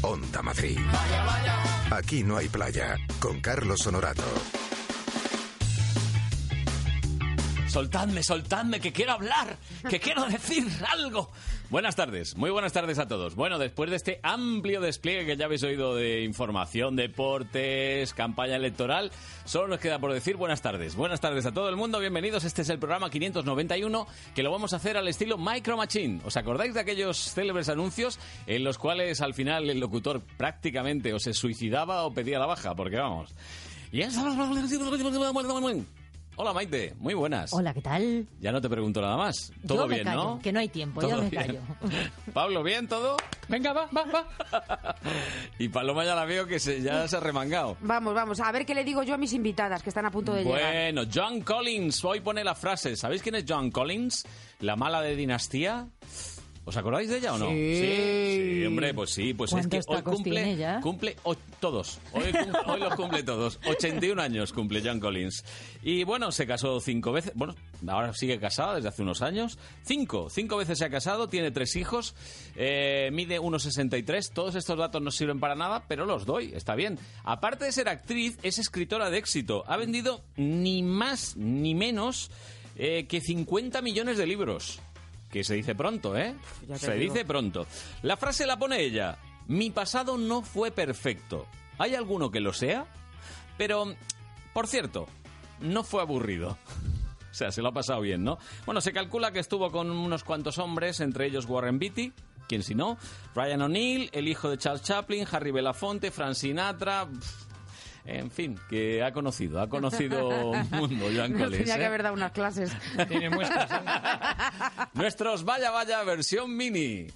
Onda Madrid. Aquí no hay playa. Con Carlos Honorato. Soltadme, que quiero hablar, que quiero decir algo. Buenas tardes, muy buenas tardes a todos. Bueno, después de este amplio despliegue que ya habéis oído de información, deportes, campaña electoral, solo nos queda por decir buenas tardes. Buenas tardes a todo el mundo, bienvenidos. Este es el programa 591, que lo vamos a hacer al estilo Micro Machine. ¿Os acordáis de aquellos célebres anuncios en los cuales al final el locutor prácticamente o se suicidaba o pedía la baja? Porque vamos... Hola Maite, muy buenas. Hola, ¿qué tal? Ya no te pregunto nada más. Todo yo me bien, callo, ¿no? Que no hay tiempo, ¿Todo yo me bien? callo. Pablo, ¿bien todo? Venga, va. Y Paloma ya la veo que ya se ha remangado. Vamos, a ver qué le digo yo a mis invitadas que están a punto de llegar. Bueno, John Collins, hoy pone la frase. ¿Sabéis quién es John Collins? La mala de Dinastía. ¿Os acordáis de ella o no? Sí, hombre, pues sí. Pues es que hoy cumple todos. Hoy los cumple todos. 81 años cumple John Collins. Y bueno, se casó 5 veces. Bueno, ahora sigue casado desde hace unos años. 5 veces se ha casado, tiene 3 hijos, mide 1,63. Todos estos datos no sirven para nada, pero los doy, está bien. Aparte de ser actriz, es escritora de éxito. Ha vendido ni más ni menos que 50 millones de libros. Que se dice pronto, ¿eh? Se dice pronto. La frase la pone ella. Mi pasado no fue perfecto. ¿Hay alguno que lo sea? Pero, por cierto, no fue aburrido. O sea, se lo ha pasado bien, ¿no? Bueno, se calcula que estuvo con unos cuantos hombres, entre ellos Warren Beatty, ¿quién si no? Ryan O'Neill, el hijo de Charles Chaplin, Harry Belafonte, Frank Sinatra... En fin, que ha conocido un mundo, John Collins. Tenía que haber dado unas clases. Tiene muestras. Nuestros Vaya versión mini.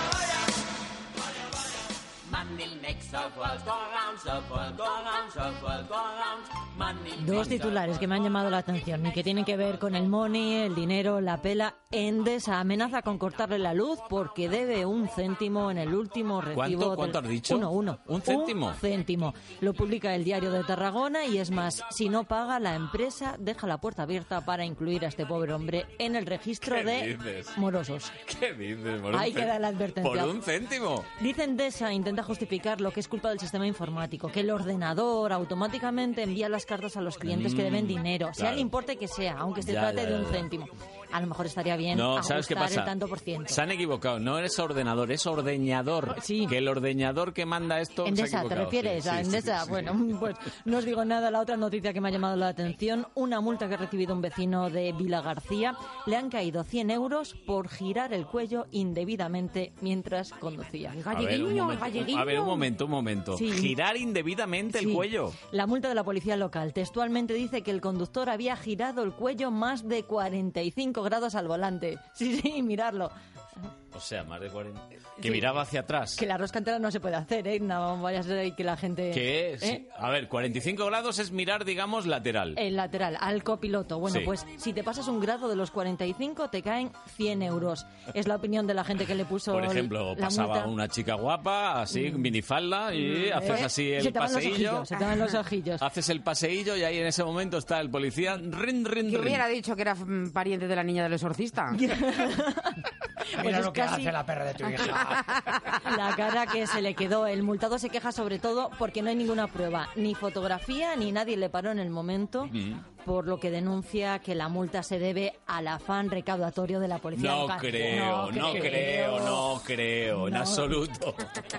Dos titulares que me han llamado la atención y que tienen que ver con el money, el dinero, la pela. Endesa amenaza con cortarle la luz porque debe 1 céntimo en el último recibo. ¿Cuánto has dicho? Uno. ¿1 céntimo? 1 céntimo. Lo publica el Diario de Tarragona y es más, si no paga, la empresa deja la puerta abierta para incluir a este pobre hombre en el registro de morosos. ¿Qué dices? Ahí queda la advertencia. ¿Por 1 céntimo? Dice Endesa, intenta justificar lo que es culpa del sistema informático, que el ordenador automáticamente envía las cartas a los clientes que deben dinero, sea el importe que sea, aunque se trate de 1 céntimo. A lo mejor estaría bien ¿sabes qué pasa? el tanto por ciento. Se han equivocado, no es ordenador, es ordeñador. Sí. Que el ordeñador que manda esto Endesa, se ha equivocado. ¿te refieres a Endesa? Sí. Bueno, pues no os digo nada. La otra noticia que me ha llamado la atención, una multa que ha recibido un vecino de Vilagarcía. Le han caído 100 euros por girar el cuello indebidamente mientras conducía. A ver, un momento. Sí. Girar indebidamente el cuello. La multa de la policía local textualmente dice que el conductor había girado el cuello más de 45 grados al volante. Sí, mirarlo. O sea, más de 40... Que miraba hacia atrás. Que la rosca entera no se puede hacer, ¿eh? No vaya a ser ahí que la gente... ¿Qué? Sí. A ver, 45 grados es mirar, digamos, lateral. El lateral, al copiloto. Bueno, sí. Pues si te pasas 1 grado de los 45, te caen 100 euros. Es la opinión de la gente que le puso Por ejemplo, la pasaba multa. una chica guapa, así, minifalda, y haces así el paseillo. Se te van los ojillos. Haces el paseillo y ahí en ese momento está el policía. Que hubiera dicho que era pariente de la niña del exorcista. Mira lo que hace la perra de tu hija. La cara que se le quedó. El multado se queja sobre todo porque no hay ninguna prueba, ni fotografía, ni nadie le paró en el momento, por lo que denuncia que la multa se debe al afán recaudatorio de la policía No local. creo, en absoluto.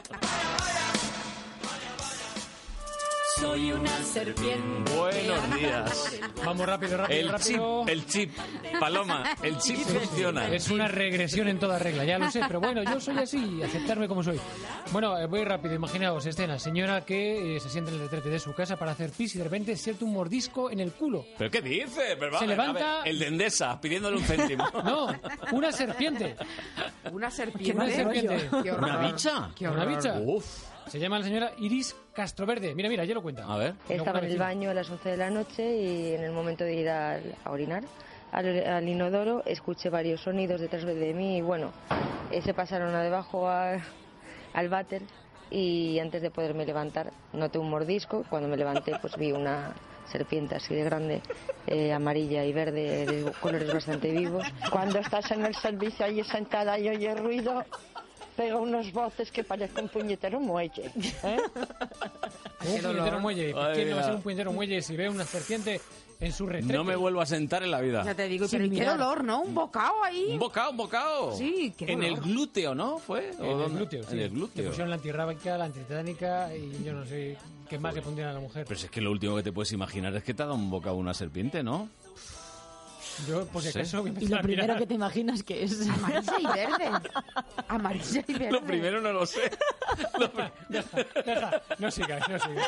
Soy una serpiente. Buenos días. Vamos rápido. El chip, Paloma, el chip funciona. Es una regresión en toda regla, ya lo sé, pero bueno, yo soy así, aceptarme como soy. Bueno, voy rápido, imaginaos, escena, señora que se sienta en el retrete de su casa para hacer pis y de repente siente un mordisco en el culo. ¿Pero qué dice? Pero se levanta... el de Endesa, pidiéndole 1 céntimo. No, una serpiente. ¿Una serpiente? Una serpiente. Qué horror. ¿Una bicha? Qué horror. Una bicha. Uf. Se llama la señora Iris Castroverde. Mira, ya lo cuenta. A ver. Estaba en el baño a las 11 de la noche y en el momento de ir a orinar al inodoro escuché varios sonidos detrás de mí y bueno, se pasaron a debajo al váter y antes de poderme levantar noté un mordisco. Cuando me levanté pues vi una serpiente así de grande, amarilla y verde, de colores bastante vivos. Cuando estás en el servicio ahí sentada y oyes ruido, pega unos botes que parece un puñetero muelle. ¿Eh? Un puñetero muelle. ¿Quién no va a ser un puñetero muelle si ve una serpiente en su retrete? No me vuelvo a sentar en la vida. Ya te digo, pero qué dolor, ¿no? Un bocado ahí. Un bocado. Sí, qué dolor. En el glúteo, ¿no? ¿Fue? En el glúteo, sí. En el glúteo. Le pusieron la antirrábica, la antitetánica y yo no sé qué más le pondrían a la mujer. Pero si es que lo último que te puedes imaginar es que te ha dado un bocado una serpiente, ¿no? Yo, por si acaso... Y lo primero que te imaginas que es... Amarilla y verde. Amarilla y verde. Lo primero no lo sé. Deja. No sigas.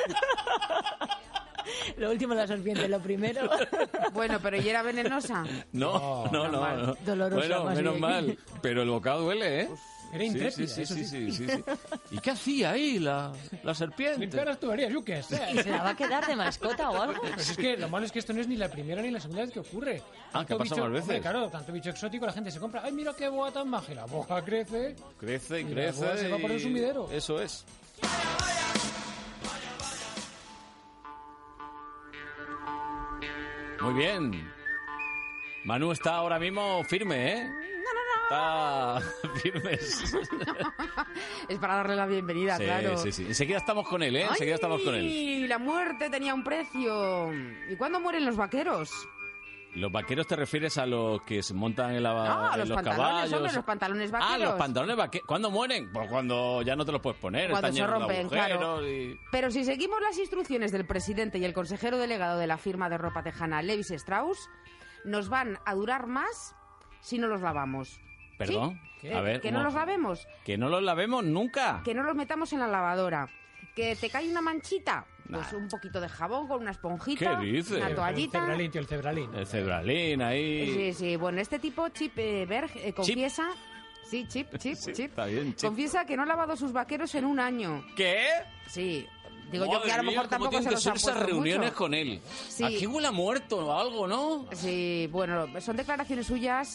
Lo último la serpiente, lo primero... Bueno, pero ¿y era venenosa? No. Dolorosa, bueno, más menos bien. mal. Pero el bocado duele, ¿eh? Era intrépida, Sí. ¿Y qué hacía ahí la serpiente? Limpiar las tuberías, yo qué sé. ¿Y se la va a quedar de mascota o algo? Pues es que lo malo es que esto no es ni la primera ni la segunda vez que ocurre. ¿Qué ha pasado más veces? Hombre, claro, tanto bicho exótico, la gente se compra. ¡Ay, mira qué boa tan maja! Y la boa crece. Crece. La boa se va por el sumidero. Eso es. Muy bien. Manu está ahora mismo firme, ¿eh? Está firme. Es para darle la bienvenida, claro. Sí. Enseguida estamos con él, ¿eh? Enseguida estamos con él. Y la muerte tenía un precio. ¿Y cuándo mueren los vaqueros? ¿Los vaqueros te refieres a los que se montan en, No, en los los pantalones, caballos? hombre, los pantalones vaqueros. Los pantalones vaqueros. ¿Cuándo mueren? Pues cuando ya no te los puedes poner. Cuando están se llenos de rompen, agujeros claro. Pero si seguimos las instrucciones del presidente y el consejero delegado de la firma de ropa tejana Levis Strauss, nos van a durar más si no los lavamos. ¿Perdón? ¿Sí? A ver, que no los lavemos. ¿Que no los lavemos nunca? Que no los metamos en la lavadora. ¿Que te cae una manchita? Pues un poquito de jabón con una esponjita. ¿Qué dices? Una toallita. El cebralín. El cebralín ahí. Sí. Bueno, este tipo, Chip Berg, confiesa... Sí, Chip. Está bien, Chip. Confiesa que no ha lavado sus vaqueros en un año. ¿Qué? Sí. Digo Madre yo que a lo mía, mejor tampoco se los han puesto esas reuniones mucho. con él. Sí. Aquí huele a muerto o algo, ¿no? Sí, bueno, son declaraciones suyas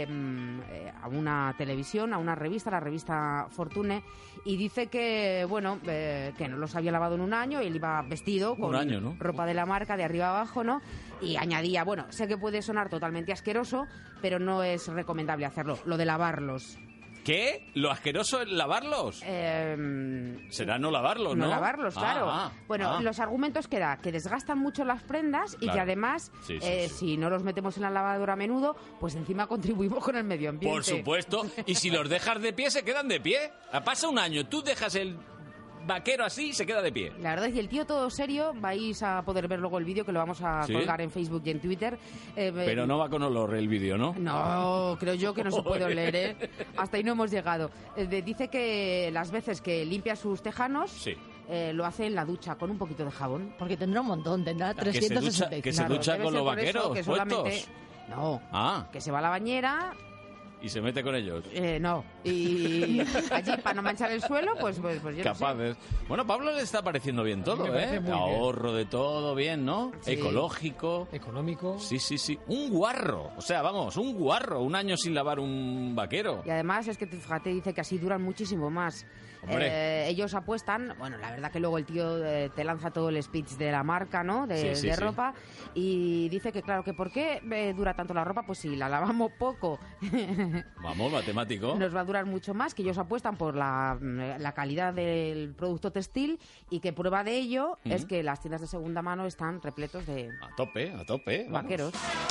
a una televisión, a una revista, la revista Fortune, y dice que, bueno, que no los había lavado en un año, él iba vestido con un año, ¿no? ropa de la marca de arriba abajo, ¿no? Y añadía, bueno, sé que puede sonar totalmente asqueroso, pero no es recomendable hacerlo, lo de lavarlos. ¿Qué? ¿Lo asqueroso es lavarlos? Será no lavarlos, ¿no? No lavarlos, claro. Los argumentos que da, que desgastan mucho las prendas y Claro. que además, Sí. si no los metemos en la lavadora a menudo, pues encima contribuimos con el medio ambiente. Por supuesto. Y si los dejas de pie, se quedan de pie. Pasa un año, tú dejas el vaquero así y se queda de pie. La verdad es que el tío todo serio, vais a poder ver luego el vídeo que lo vamos a ¿Sí? colgar en Facebook y en Twitter. Pero no va con olor el vídeo, ¿no? No, creo yo que no se puede oler, ¿eh? Hasta ahí no hemos llegado. Dice que las veces que limpia sus tejanos... Sí. Lo hace en la ducha con un poquito de jabón. Porque tendrá un montón, tendrá 365. Que se ducha Debe con ser los por eso vaqueros que solamente... puestos. No, que se va a la bañera... Y se mete con ellos. No, y allí para no manchar el suelo, pues yo Capaces. Bueno, Pablo le está pareciendo bien todo, ¿eh? Ahorro de todo, bien, ¿no? Sí. Ecológico. Económico. Sí. Un guarro. O sea, vamos, un guarro. Un año sin lavar un vaquero. Y además es que, fíjate, dice que así duran muchísimo más. Ellos apuestan, bueno, la verdad que luego el tío te lanza todo el speech de la marca, ¿no? De ropa. Y dice que, claro, que ¿por qué dura tanto la ropa? Pues si la lavamos poco... Vamos, matemático. Nos va a durar mucho más, que ellos apuestan por la calidad del producto textil y que prueba de ello es que las tiendas de segunda mano están repletos de... A tope. Vaqueros.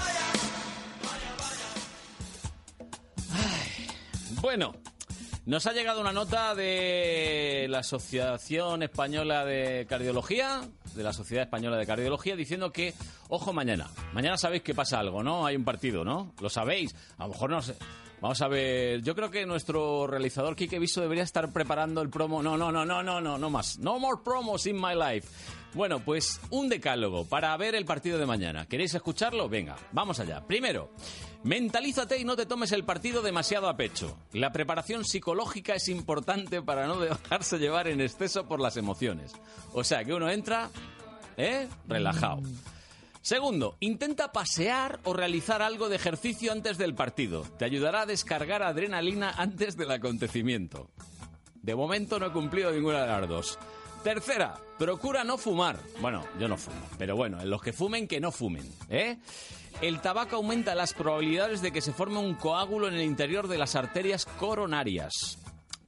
Bueno, nos ha llegado una nota de la Asociación Española de Cardiología, de la Sociedad Española de Cardiología, diciendo que, ojo, mañana sabéis que pasa algo, ¿no? Hay un partido, ¿no? Lo sabéis. A lo mejor no sé. Vamos a ver, yo creo que nuestro realizador Quique Viso debería estar preparando el promo. No más. No more promos in my life. Bueno, pues un decálogo para ver el partido de mañana. ¿Queréis escucharlo? Venga, vamos allá. Primero, mentalízate y no te tomes el partido demasiado a pecho. La preparación psicológica es importante para no dejarse llevar en exceso por las emociones. O sea, que uno entra, relajado. Segundo, intenta pasear o realizar algo de ejercicio antes del partido. Te ayudará a descargar adrenalina antes del acontecimiento. De momento no he cumplido ninguna de las dos. Tercera, procura no fumar. Bueno, yo no fumo, pero bueno, los que fumen, que no fumen, ¿eh? El tabaco aumenta las probabilidades de que se forme un coágulo en el interior de las arterias coronarias.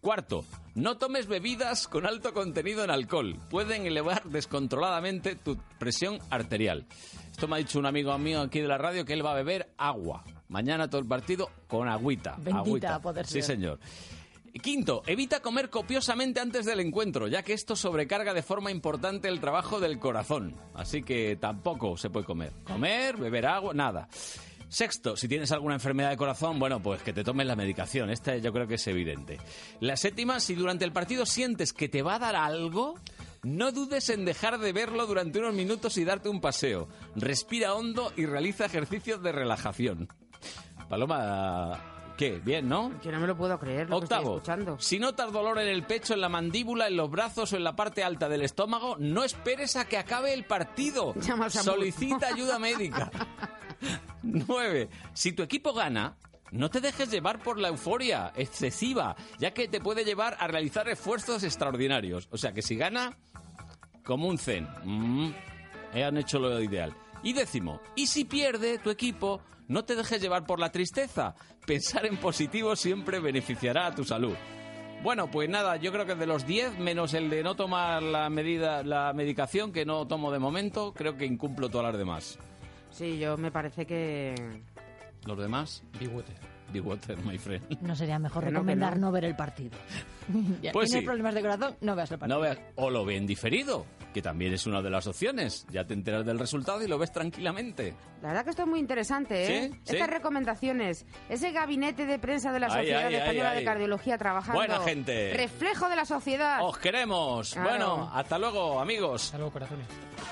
Cuarto, no tomes bebidas con alto contenido en alcohol. Pueden elevar descontroladamente tu presión arterial. Esto me ha dicho un amigo mío aquí de la radio, que él va a beber agua. Mañana todo el partido con agüita. Bendita agüita. a poder ser. Sí, señor. Quinto, evita comer copiosamente antes del encuentro, ya que esto sobrecarga de forma importante el trabajo del corazón. Así que tampoco se puede comer. Comer, beber agua, nada. Sexto, si tienes alguna enfermedad de corazón, bueno, pues que te tomes la medicación. Esta yo creo que es evidente. La séptima, si durante el partido sientes que te va a dar algo, no dudes en dejar de verlo durante unos minutos y darte un paseo. Respira hondo y realiza ejercicios de relajación. Paloma... ¿Qué? Bien, ¿no? Yo no me lo puedo creer, lo Octavo, que estoy escuchando. Si notas dolor en el pecho, en la mandíbula, en los brazos o en la parte alta del estómago, no esperes a que acabe el partido. Llama al SAMUR. Solicita ayuda médica. 9. Si tu equipo gana, no te dejes llevar por la euforia excesiva, ya que te puede llevar a realizar esfuerzos extraordinarios. O sea que si gana, como un zen. Han hecho lo ideal. Y 10. Y si pierde tu equipo, no te dejes llevar por la tristeza. Pensar en positivo siempre beneficiará a tu salud. Bueno, pues nada, yo creo que de los 10, menos el de no tomar la medicación, que no tomo de momento, creo que incumplo todas las demás. Sí, yo me parece que... ¿Los demás? Be water, my friend. ¿No sería mejor recomendar no ver el partido? Ya pues tienes sí. problemas de corazón, no veas el partido. O lo ve en diferido, que también es una de las opciones. Ya te enteras del resultado y lo ves tranquilamente. La verdad que esto es muy interesante, ¿eh? ¿Sí? Estas recomendaciones, ese gabinete de prensa de la Sociedad Española de Cardiología trabajando. Buena gente. Reflejo de la sociedad. ¡Os queremos! Claro. Bueno, hasta luego, amigos. Hasta luego, corazones.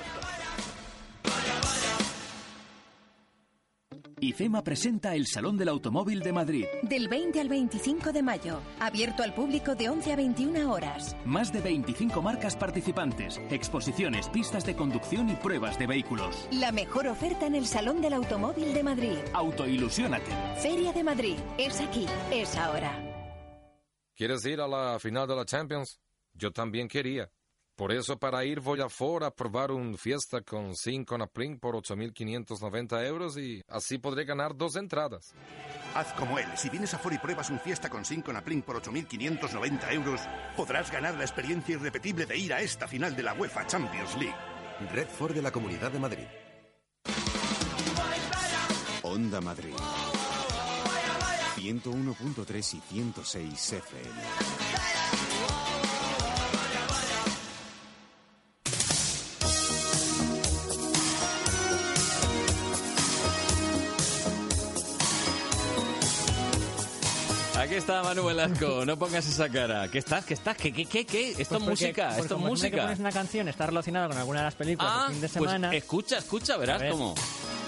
IFEMA presenta el Salón del Automóvil de Madrid. Del 20 al 25 de mayo. Abierto al público de 11 a 21 horas. Más de 25 marcas participantes, exposiciones, pistas de conducción y pruebas de vehículos. La mejor oferta en el Salón del Automóvil de Madrid. Autoilusiónate. Feria de Madrid. Es aquí, es ahora. ¿Quieres ir a la final de la Champions? Yo también quería. Por eso para ir voy a Ford a probar un Fiesta con 5 Napling por 8.590 euros y así podré ganar 2 entradas. Haz como él. Si vienes a Ford y pruebas un Fiesta con 5 Napling por 8.590 euros, podrás ganar la experiencia irrepetible de ir a esta final de la UEFA Champions League. Red Ford de la Comunidad de Madrid. Onda Madrid. 101.3 y 106 FM. Aquí está Manu Velasco, no pongas esa cara. ¿Qué estás? ¿Esto es música, esto es música. Que pones una canción, está relacionada con alguna de las películas del fin de semana. Pues escucha, verás cómo.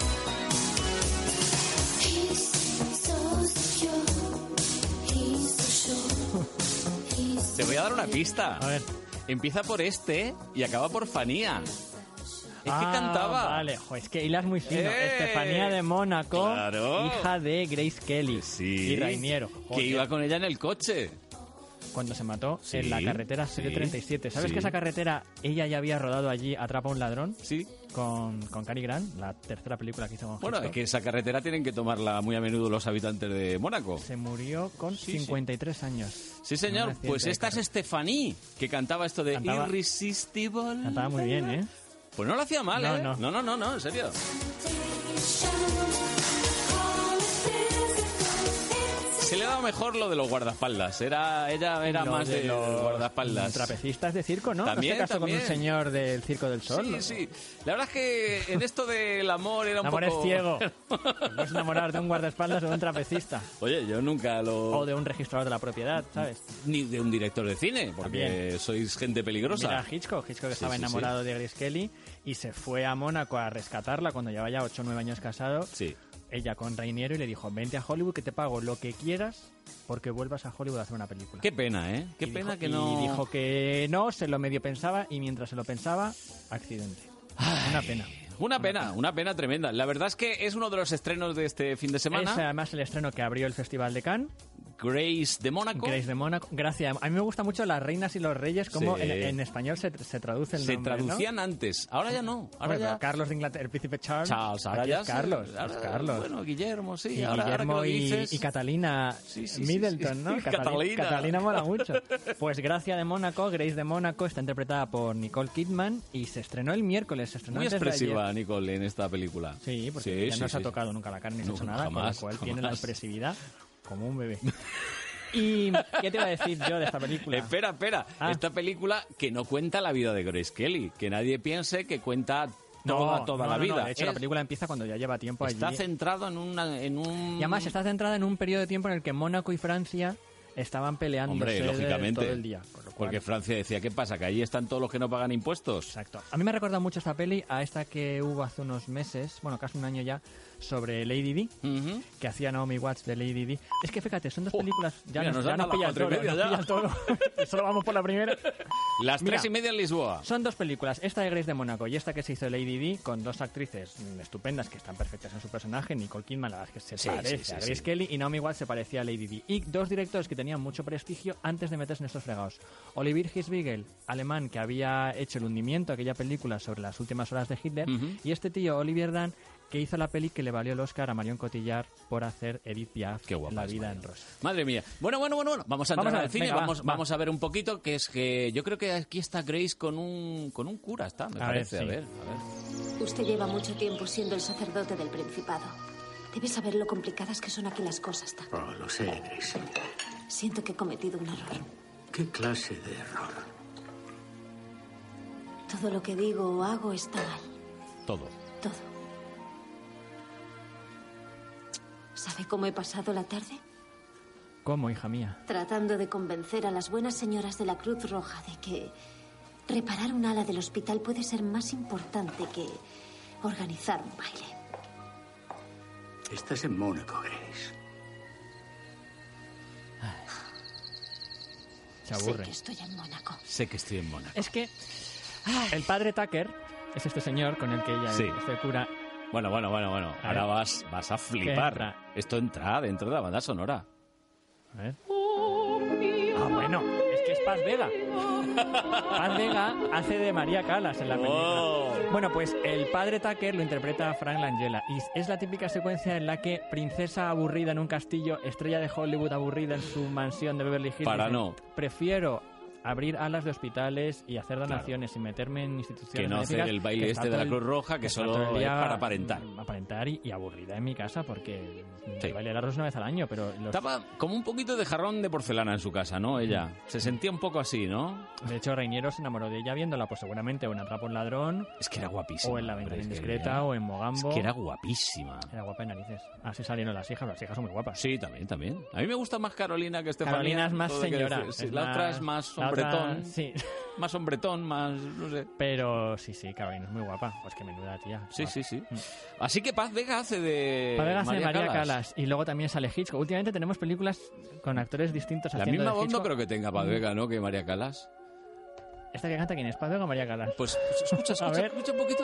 Te voy a dar una pista. A ver. Empieza por este y acaba por Fania. Es que cantaba. Vale, es que hilas muy fino. Estefanía de Mónaco, claro. Hija de Grace Kelly y Rainiero. Que iba con ella en el coche. Cuando se mató en la carretera C37. ¿Sabes que esa carretera, ella ya había rodado allí Atrapa a un ladrón? Sí. Con Cary Grant, la tercera película que hizo con Bueno, Hitchcock. es que esa carretera tienen que tomarla muy a menudo los habitantes de Mónaco. Se murió con 53 años. Sí, señor. Pues esta es Stephanie, que cantaba esto de Irresistible. Cantaba muy bien, ¿eh? Pues no lo hacía mal, ¿eh? No, en serio. Se le ha dado mejor lo de los guardaespaldas. Ella era más de los guardaespaldas. Trapecistas de circo, ¿no? También, ¿No se casó con un señor del Circo del Sol? Sí. La verdad es que en esto del amor era un poco... El amor es ciego. Puedes enamorar de un guardaespaldas o de un trapecista. Oye, yo nunca lo... O de un registrador de la propiedad, ¿sabes? Ni de un director de cine, porque también sois gente peligrosa. Mira, Hitchcock estaba enamorado de Grace Kelly y se fue a Mónaco a rescatarla cuando llevaba ya 8 o 9 años casado. Sí. Ella con Rainiero y le dijo, vente a Hollywood que te pago lo que quieras porque vuelvas a Hollywood a hacer una película. Qué pena, ¿eh? Qué pena que no... Y dijo que no, se lo medio pensaba y mientras se lo pensaba, accidente. Una pena. Una pena tremenda. La verdad es que es uno de los estrenos de este fin de semana. Es además el estreno que abrió el Festival de Cannes. Grace de Mónaco. Grace de Mónaco. Gracias. A mí me gusta mucho Las reinas y los reyes, como en español se traduce el nombre. Se traducían, ¿no? Antes, ahora ya no. Ahora bueno, ya... Carlos de Inglaterra, el príncipe Charles. Ahora ya es Carlos. Ahora, Carlos. Bueno, Guillermo, sí. Y ahora Guillermo que lo dices... y Catalina Middleton, ¿no? Catalina mola mucho. Pues Gracia de Mónaco, Grace de Mónaco, está interpretada por Nicole Kidman y se estrenó el miércoles. Se estrenó muy antes expresiva de ayer. Nicole en esta película. Sí, porque ella no se ha tocado nunca la carne ni se ha hecho nada, con lo cual tiene la expresividad como un bebé. ¿Y qué te iba a decir yo de esta película? Espera. Esta película que no cuenta la vida de Grace Kelly. Que nadie piense que cuenta toda la vida. De hecho, la película empieza cuando ya lleva tiempo allí. Está centrado en un... Y además está centrada en un periodo de tiempo en el que Mónaco y Francia estaban peleando lógicamente, todo el día. Porque Francia decía, ¿qué pasa? ¿Que allí están todos los que no pagan impuestos? Exacto. A mí me recuerda mucho esta peli a esta que hubo hace unos meses, bueno, casi un año ya, sobre Lady Di, que hacía Naomi Watts de Lady Di. Es que fíjate, son dos películas... Ya mira, nos pillan todo. Solo vamos por la primera. Las 3:30 en Lisboa. Son dos películas, esta de Grace de Mónaco y esta que se hizo Lady Di, con dos actrices estupendas que están perfectas en su personaje. Nicole Kidman, la verdad es que se parece a Grace Kelly, y Naomi Watts se parecía a Lady Di. Y dos directores que tenían mucho prestigio antes de meterse en estos fregados. Olivier Hirschbiegel, alemán, que había hecho El hundimiento, aquella película sobre las últimas horas de Hitler, y este tío, Olivier Dahn, que hizo la peli que le valió el Oscar a Marion Cotillard por hacer Edith Piaf, La vida en rosa. Madre mía. Bueno. Vamos a entrar al cine. Vamos a ver un poquito, que es que yo creo que aquí está Grace con un cura, está, me parece. A ver. Usted lleva mucho tiempo siendo el sacerdote del Principado. Debe saber lo complicadas que son aquí las cosas, ¿tak? Oh, lo sé, Grace. Siento que he cometido un error. ¿Qué clase de error? Todo lo que digo o hago está mal. Todo. ¿Sabe cómo he pasado la tarde? ¿Cómo, hija mía? Tratando de convencer a las buenas señoras de la Cruz Roja de que reparar un ala del hospital puede ser más importante que organizar un baile. Estás en Mónaco, Grace. Se aburre. Sé que estoy en Mónaco. Es que el padre Tucker es este señor con el que ella este cura... Bueno. Ahora vas a flipar. Esto entra dentro de la banda sonora. A ver. Bueno, es que es Paz Vega. Paz Vega hace de María Callas en la película. Bueno, pues el padre Tucker lo interpreta a Frank Langella. Y es la típica secuencia en la que princesa aburrida en un castillo, estrella de Hollywood aburrida en su mansión de Beverly Hills. Prefiero abrir alas de hospitales y hacer donaciones y meterme en instituciones que no hacer el baile de la Cruz Roja, que solo es para aparentar. Aparentar y aburrida en mi casa, porque baile el arroz una vez al año, pero... Estaba como un poquito de jarrón de porcelana en su casa, ¿no? Ella se sentía un poco así, ¿no? De hecho, Reiniero se enamoró de ella viéndola, pues seguramente o en Atrapa un ladrón... Es que era guapísima. O en La ventana indiscreta, o en Mogambo... Es que era guapísima. Era guapa de narices. Así salieron las hijas son muy guapas. Sí, también. A mí me gusta más Carolina que Estefanía. Carolina es más señora. La otra es más hombretón. Sí. Más hombretón, más... no sé. Pero sí, Carolina es muy guapa. Pues que menuda tía. Sí. Así que Paz Vega hace de María Callas. Y luego también sale Hitchcock. Últimamente tenemos películas con actores distintos haciendo de Hitchcock. La misma voz no creo que tenga Paz Vega, ¿no? Que María Callas. ¿Esta que canta quién es? ¿Paz Vega o María Callas? Pues escucha un poquito.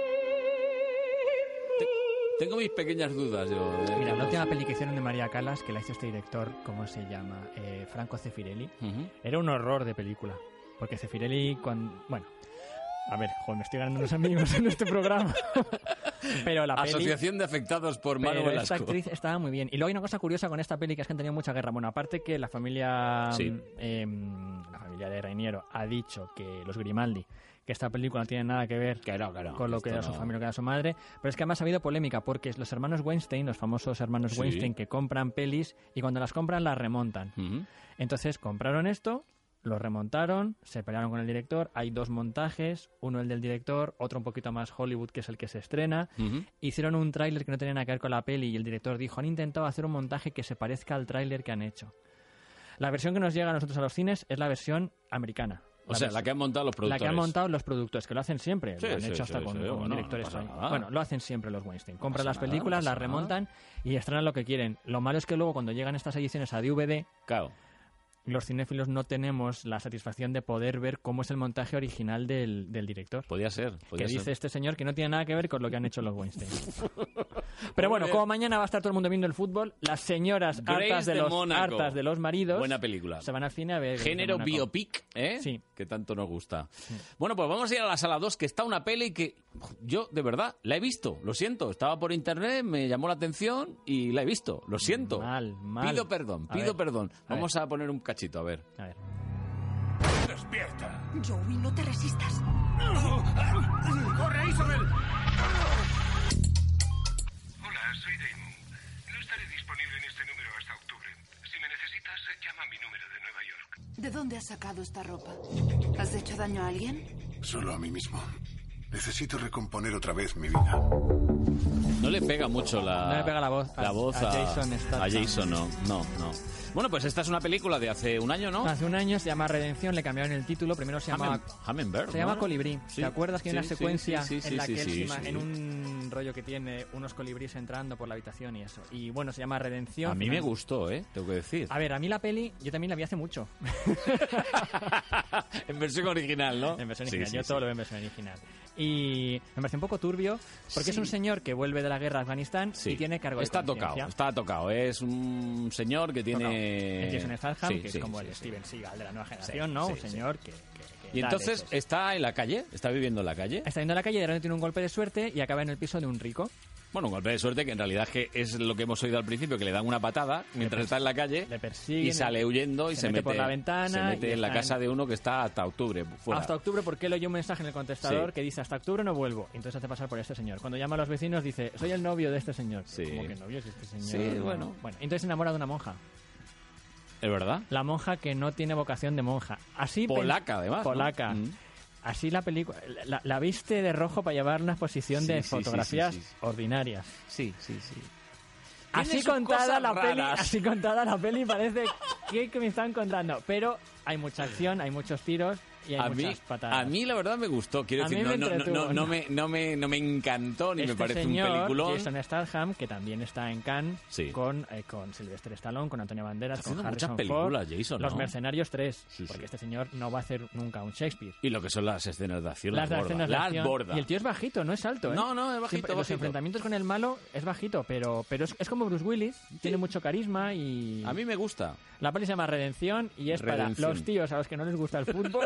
Tengo mis pequeñas dudas. Mira, la última peli que hicieron de María Callas, que la hizo este director, ¿cómo se llama? Franco Zeffirelli. Era un horror de película. Porque Zeffirelli, bueno, a ver, me estoy ganando unos amigos en este programa. Pero la peli... Asociación de afectados por Manu Velasco. Esta actriz estaba muy bien. Y luego hay una cosa curiosa con esta peli, que es que han tenido mucha guerra. Bueno, aparte que la familia de Reiniero ha dicho que los Grimaldi, que esta película no tiene nada que ver con lo que era su familia, lo que era su madre, pero es que además ha habido polémica porque es los hermanos Weinstein, los famosos hermanos Weinstein, que compran pelis y cuando las compran las remontan. Entonces compraron esto, lo remontaron, se pelearon con el director, hay dos montajes, uno el del director, otro un poquito más Hollywood, que es el que se estrena. Hicieron un tráiler que no tenía nada que ver con la peli y el director dijo, han intentado hacer un montaje que se parezca al tráiler que han hecho. La versión que nos llega a nosotros a los cines es la versión americana. La que han montado los productores. La que han montado los productores, que lo hacen siempre. Lo han hecho hasta con directores. Bueno, lo hacen siempre los Weinstein. Compran las películas, las remontan y estrenan lo que quieren. Lo malo es que luego cuando llegan estas ediciones a DVD... Claro. Los cinéfilos no tenemos la satisfacción de poder ver cómo es el montaje original del director. Podía ser. Dice este señor que no tiene nada que ver con lo que han hecho los Weinstein. Pero bueno, como mañana va a estar todo el mundo viendo el fútbol, las señoras hartas de los maridos... Buena película. Se van al cine a ver... Género biopic, ¿eh? Sí. Que tanto nos gusta. Sí. Bueno, pues vamos a ir a la sala 2, que está una peli que yo, de verdad, la he visto. Lo siento, estaba por internet, me llamó la atención y la he visto. Lo siento. Mal. Pido perdón. Vamos a poner un cachito, a ver. ¡Despierta! Joey, no te resistas. ¡Corre, Isabel! Hola, soy Damon. No estaré disponible en este número hasta octubre. Si me necesitas, llama a mi número de Nueva York. ¿De dónde has sacado esta ropa? ¿Has hecho daño a alguien? Solo a mí mismo. Necesito recomponer otra vez mi vida. No le pega mucho No le pega la voz a Jason Statham. A Jason, no. Bueno, pues esta es una película de hace un año, ¿no? Hace un año, se llama Redención, le cambiaron el título. Primero se llamaba... Hummingbird, se llama Colibrí. Sí. ¿Te acuerdas que hay una secuencia en la que en un rollo que tiene unos colibríes entrando por la habitación y eso? Y bueno, se llama Redención. A mí me gustó, tengo que decir. A ver, a mí la peli, yo también la vi hace mucho. En versión original, ¿no? En versión original, yo todo lo veo en versión original. Y me parece un poco turbio, porque es un señor que vuelve de la guerra de Afganistán y tiene cargo de conciencia. Está tocado. Es un señor que tiene... Es Jason Statham, que es como el Steven Seagal de la nueva generación, ¿no? Un señor que y entonces está en la calle, está viviendo en la calle. Está viviendo en la calle, de repente tiene un golpe de suerte y acaba en el piso de un rico. Bueno, un golpe de suerte que en realidad es lo que hemos oído al principio, que le dan una patada mientras está en la calle, le persiguen, y sale huyendo y se mete por la ventana, se mete en la casa de uno que está hasta octubre fuera. Hasta octubre, porque él oye un mensaje en el contestador que dice hasta octubre no vuelvo, y entonces hace pasar por este señor. Cuando llama a los vecinos dice, soy el novio de este señor. ¿Cómo que novio es este señor? Sí, bueno, entonces se enamora de una monja. ¿Es verdad? La monja que no tiene vocación de monja. Así polaca, además. Polaca. ¿No? Así la película... La viste de rojo para llevar una exposición de fotografías ordinarias. Sí. Así contada la peli parece que me están contando. Pero hay mucha acción, hay muchos tiros y hay muchas patadas. A mí la verdad me gustó, quiero decir, no me encantó ni me parece un peliculón. Jason Statham, que también está en Cannes, con Sylvester Stallone, con Antonio Banderas, con Harrison Ford, Jason, Los Mercenarios 3, porque este señor no va a hacer nunca un Shakespeare. Y lo que son las escenas de acción, las bordas. Y el tío es bajito, no es alto, No, es bajito. Los enfrentamientos con el malo es bajito, pero es como Bruce Willis, tiene mucho carisma y... A mí me gusta. La peli se llama Redención y es para los tíos a los que no les gusta el fútbol.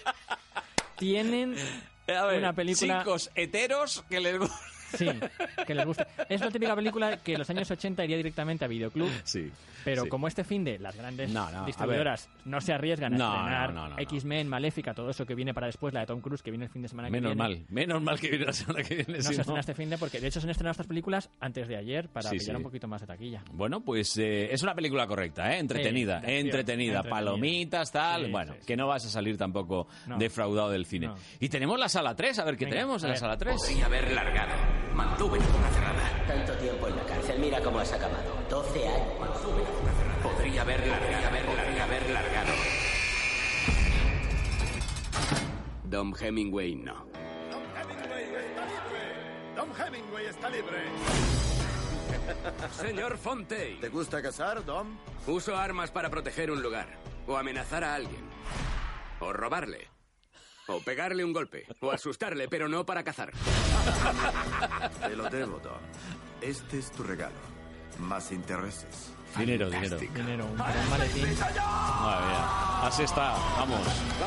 Tienen una película... Chicos heteros que les gusta. Sí, que les gusta. Es la típica película que en los años 80 iría directamente a videoclub. Sí. Pero como este fin de las grandes distribuidoras no se arriesgan a estrenar X-Men, Maléfica, todo eso que viene para después, la de Tom Cruise que viene el fin de semana que viene. Menos mal que viene la semana que viene. No se estrena este fin de porque de hecho se han estrenado estas películas antes de ayer para pillar un poquito más de taquilla. Bueno, pues es una película correcta, entretenida, palomitas, tal. Que no vas a salir tampoco defraudado del cine. Y tenemos la sala 3, a ver qué tenemos en la sala 3. Podría haber largado. Mantuve la boca cerrada. Tanto tiempo en la cárcel, mira cómo has acabado. 12 años. Mantuve la boca cerrada. Podría haber largado. Dom Hemingway no. Dom Hemingway está libre. Señor Fontaine. ¿Te gusta cazar, Dom? Uso armas para proteger un lugar. O amenazar a alguien. O robarle. O pegarle un golpe. O asustarle, pero no para cazar. Te lo debo, Dom. Este es tu regalo. Más intereses. Dinero. Un gran maletín. Así está, vamos.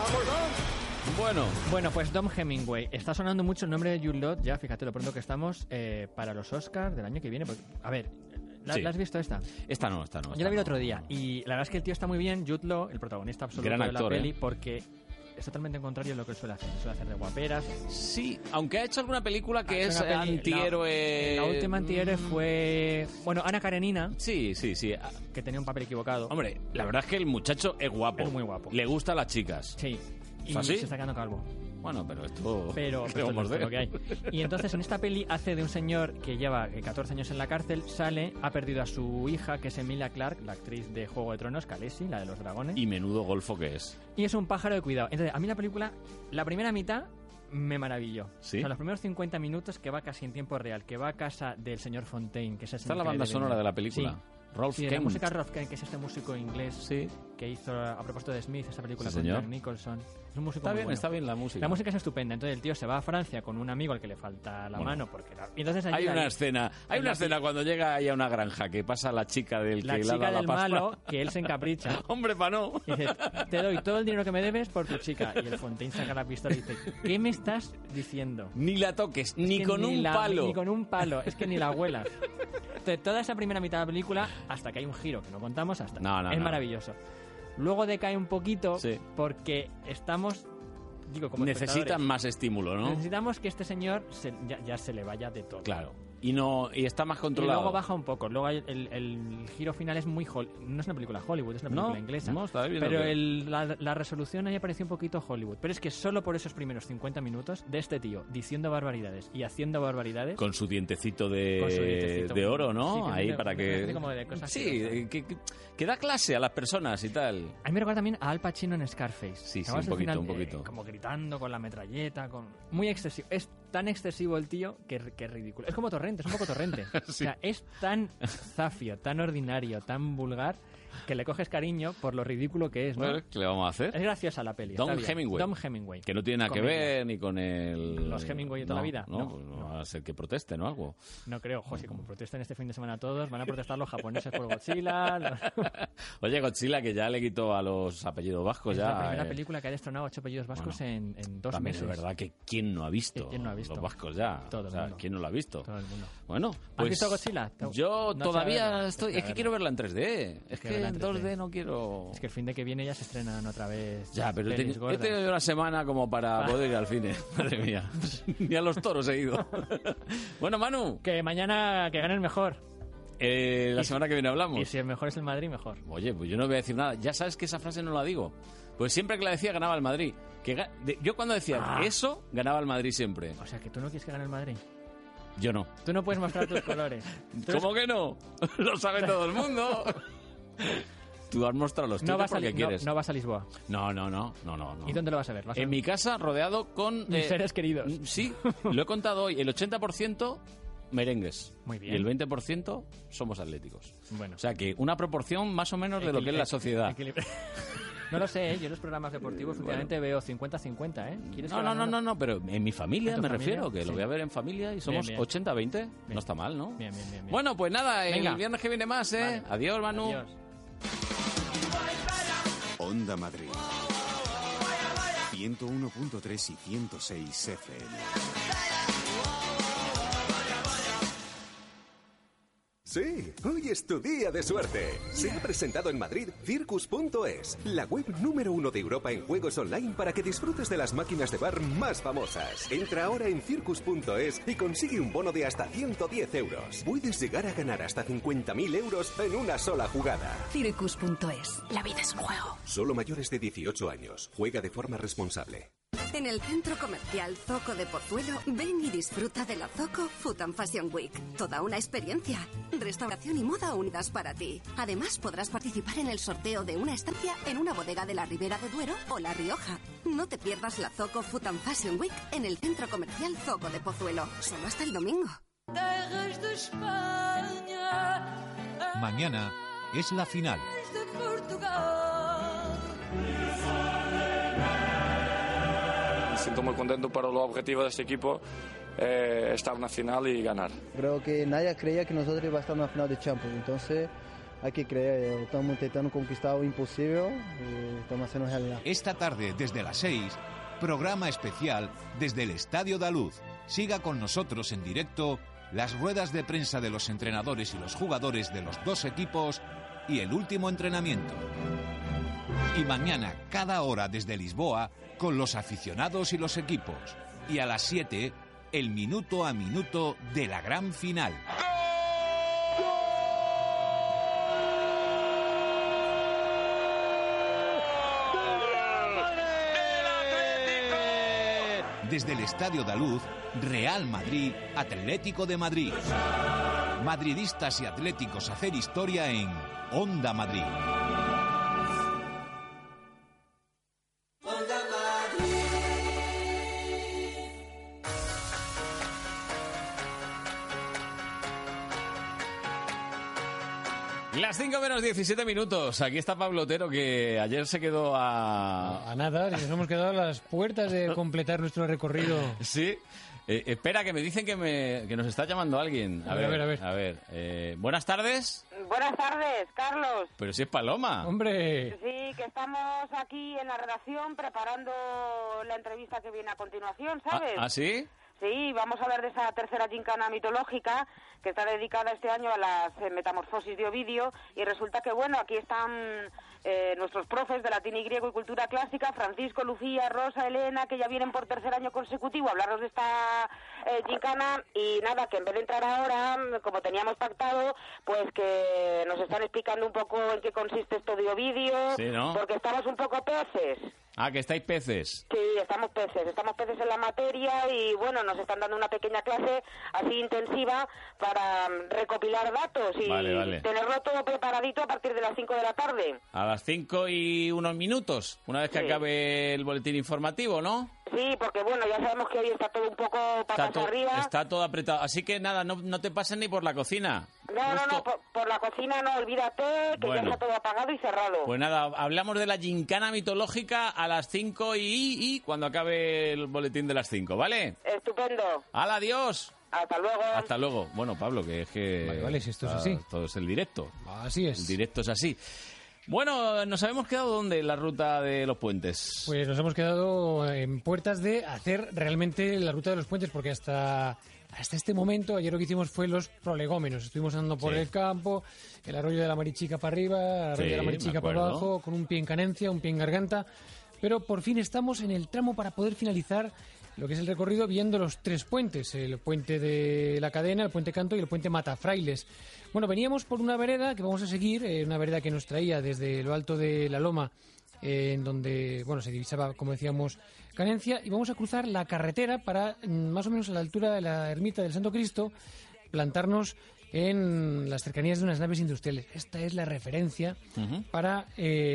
Bueno, pues Dom Hemingway. Está sonando mucho el nombre de Jude Law, ya fíjate lo pronto que estamos, para los Oscars del año que viene. Porque, a ver, ¿la has visto esta? Esta no. Yo la vi el otro día y la verdad es que el tío está muy bien, Jude Law, el protagonista absoluto de la peli, porque... es totalmente contrario a lo que él suele hacer. Suele hacer de guaperas. Sí, aunque ha hecho alguna película que es antihéroe. La última antihéroe fue... Bueno, Ana Karenina. Sí. Que tenía un papel equivocado. Hombre, la verdad es que el muchacho es guapo. Es muy guapo. Le gustan las chicas. Sí. Y ¿Así? se está quedando calvo. Bueno, pero esto... Pero esto es lo que hay. Y entonces en esta peli hace de un señor que lleva 14 años en la cárcel, sale, ha perdido a su hija, que es Emilia Clarke, la actriz de Juego de Tronos, Khaleesi, la de los dragones. Y menudo golfo que es. Y es un pájaro de cuidado. Entonces, a mí la película, la primera mitad me maravilló. ¿Sí? O sea, los primeros 50 minutos que va casi en tiempo real, que va a casa del señor Fontaine, que es el ¿Está la banda sonora de la película? Sí. Rolf Kent. La música Rolf Kent, que es este músico inglés que hizo a propósito de Smith, esta película Sí, con señor. Jack Nicholson. Es un músico Está muy bien, bueno. está bien la música. La música es estupenda. Entonces el tío se va a Francia con un amigo al que le falta la mano. Y entonces allí Hay una escena cuando llega ahí a una granja que pasa la chica del la que le chica ha dado del la pasta. malo, que él se encapricha. Hombre, pa' no. Y dice, te doy todo el dinero que me debes por tu chica. Y el Fontaine saca la pistola y dice, ¿qué me estás diciendo? Ni la toques, ni que con un palo. Ni con un palo, es que ni la huelas. Entonces, toda esa primera mitad de la película, hasta que hay un giro que no contamos, es maravilloso. Luego decae un poquito porque estamos... como necesitan espectadores, más estímulo, ¿no? necesitamos que este señor ya se le vaya de todo. Claro. Y está más Y controlado. luego baja un poco. Luego el giro final es muy... no es una película Hollywood, es una película inglesa. No, está bien, pero la resolución ahí pareció un poquito Hollywood. Pero es que solo por esos primeros 50 minutos de este tío diciendo barbaridades y haciendo barbaridades... Con su dientecito de oro, ¿no? Sí, ahí para que... como de cosas sí, que da clase a las personas y tal. A mí me recuerda también a Al Pacino en Scarface. Sí, ¿Sabes? un Al poquito. final, como gritando con la metralleta, muy excesivo. Es tan excesivo el tío que es ridículo. Es como Torrente, es un poco Torrente. Sí. O sea, es tan zafio, tan ordinario, tan vulgar, que le coges cariño por lo ridículo que es, ¿no? Bueno, ¿qué le vamos a hacer? Es graciosa la peli. Dom Hemingway. Que no tiene nada que ver ni con los Hemingway de toda la vida. No, pues no va a ser que protesten o algo. No creo. José, como protestan este fin de semana todos, van a protestar los japoneses por Godzilla. Oye, Godzilla, que ya le quitó a los apellidos vascos. Es la primera película que ha destronado 8 apellidos vascos en 2 también meses. Es verdad que ¿quién no ha visto? ¿Quién no ha visto? Los vascos ya. Todo el mundo. ¿Quién no lo ha visto? Todo el mundo. Bueno, ¿Has pues visto Godzilla? Yo No todavía estoy... Es que quiero verla en 3D. Es que en 2D no quiero... Es que el fin de que viene ya se estrenan otra vez. Ya, pero he pelis gordas. tenido una semana como para poder ir al cine. Madre mía. Ni a los toros he ido. Bueno, Manu. Que mañana que gane el mejor. La semana que viene hablamos. Y si el mejor es el Madrid, mejor. Oye, pues yo no voy a decir nada. Ya sabes que esa frase no la digo. Pues siempre que la decía ganaba el Madrid. Yo cuando decía eso, ganaba el Madrid siempre. O sea, que tú no quieres que gane el Madrid. Yo no. Tú no puedes mostrar tus colores. ¿Cómo que no? Lo sabe todo el mundo. Tú has mostrado los tuyos porque quieres. No vas a Lisboa. No. ¿Y dónde lo vas a ver? En mi casa, rodeado con... mis seres queridos. Sí, lo he contado hoy. El 80% merengues. Muy bien. Y el 20% somos atléticos. Bueno. O sea que una proporción más o menos de lo que es la sociedad. No lo sé, yo en los programas deportivos últimamente veo 50-50, ¿eh? No, pero en mi familia me refiero, que lo voy a ver en familia y somos bien. 80-20. No está mal, ¿no? Bien. Bueno, pues nada, Venga. el viernes que viene más, ¿eh? Vale. Adiós, Manu. Adiós. Onda Madrid 101.3 y 106 FM. Sí, hoy es tu día de suerte. Se ha presentado en Madrid Circus.es, la web número 1 de Europa en juegos online para que disfrutes de las máquinas de bar más famosas. Entra ahora en Circus.es y consigue un bono de hasta 110 euros. Puedes llegar a ganar hasta 50.000 euros en una sola jugada. Circus.es. La vida es un juego. Solo mayores de 18 años. Juega de forma responsable. En el centro comercial Zoco de Pozuelo, ven y disfruta de la Zoco Food and Fashion Week. Toda una experiencia. Restauración y moda unidas para ti. Además, podrás participar en el sorteo de una estancia en una bodega de la Ribera de Duero o La Rioja. No te pierdas la Zoco Food and Fashion Week en el centro comercial Zoco de Pozuelo. Solo hasta el domingo. Mañana es la final. Me siento muy contento, pero el objetivo de este equipo es estar en la final y ganar. Creo que nadie creía que nosotros íbamos a estar en la final de Champions, entonces hay que creer, estamos intentando conquistar lo imposible y estamos haciendo realidad. Esta tarde, desde las 6, programa especial desde el Estadio da Luz. Siga con nosotros en directo las ruedas de prensa de los entrenadores y los jugadores de los dos equipos y el último entrenamiento. Y mañana, cada hora desde Lisboa, con los aficionados y los equipos. Y a las 7, el minuto a minuto de la gran final. Desde el Estadio da Luz, Real Madrid, Atlético de Madrid. Madridistas y atléticos hacer historia en Onda Madrid. Las 5 menos 17 minutos. Aquí está Pablo Otero, que ayer se quedó a nada. Nos hemos quedado a las puertas de completar nuestro recorrido. Sí. Espera, que me dicen que nos está llamando alguien. A ver. Buenas tardes. Buenas tardes, Carlos. Pero si es Paloma. ¡Hombre! Sí, que estamos aquí en la redacción preparando la entrevista que viene a continuación, ¿sabes? ¿Ah, sí? Sí, vamos a hablar de esa tercera gincana mitológica que está dedicada este año a las metamorfosis de Ovidio, y resulta que, bueno, aquí están nuestros profes de latín y griego y cultura clásica, Francisco, Lucía, Rosa, Elena, que ya vienen por tercer año consecutivo a hablarnos de esta gincana, y nada, que en vez de entrar ahora, como teníamos pactado, pues que nos están explicando un poco en qué consiste esto de Ovidio, sí, ¿no? Porque estamos un poco peces. Ah, que estáis peces. Sí, estamos peces en la materia, y bueno, nos están dando una pequeña clase así intensiva para recopilar datos y tenerlo todo preparadito a partir de las 5 de la tarde. A las 5 y unos minutos, una vez que acabe el boletín informativo, ¿no? Sí, porque bueno, ya sabemos que hoy está todo un poco patas arriba. Está todo apretado, así que nada, no te pases ni por la cocina. No, por la cocina no, olvídate, que ya está todo apagado y cerrado. Pues nada, hablamos de la gincana mitológica a las 5 y cuando acabe el boletín de las 5, ¿vale? Estupendo. ¡Hala, adiós! Hasta luego. Hasta luego. Bueno, Pablo, que es que... Vale, si esto es así. Todo es el directo. Así es. El directo es así. Bueno, nos habíamos quedado ¿dónde? En la ruta de los puentes. Pues nos hemos quedado en puertas de hacer realmente la ruta de los puentes, porque hasta este momento, ayer lo que hicimos fue los prolegómenos. Estuvimos andando por el campo, el arroyo de la Marichica para arriba, el arroyo de la Marichica para abajo, con un pie en Canencia, un pie en Garganta, pero por fin estamos en el tramo para poder finalizar lo que es el recorrido viendo los tres puentes, el puente de la Cadena, el puente Canto y el puente Matafrailes. Bueno, veníamos por una vereda que vamos a seguir, una vereda que nos traía desde lo alto de la Loma, en donde se divisaba, como decíamos, Canencia, y vamos a cruzar la carretera para, más o menos a la altura de la ermita del Santo Cristo, plantarnos en las cercanías de unas naves industriales. Esta es la referencia para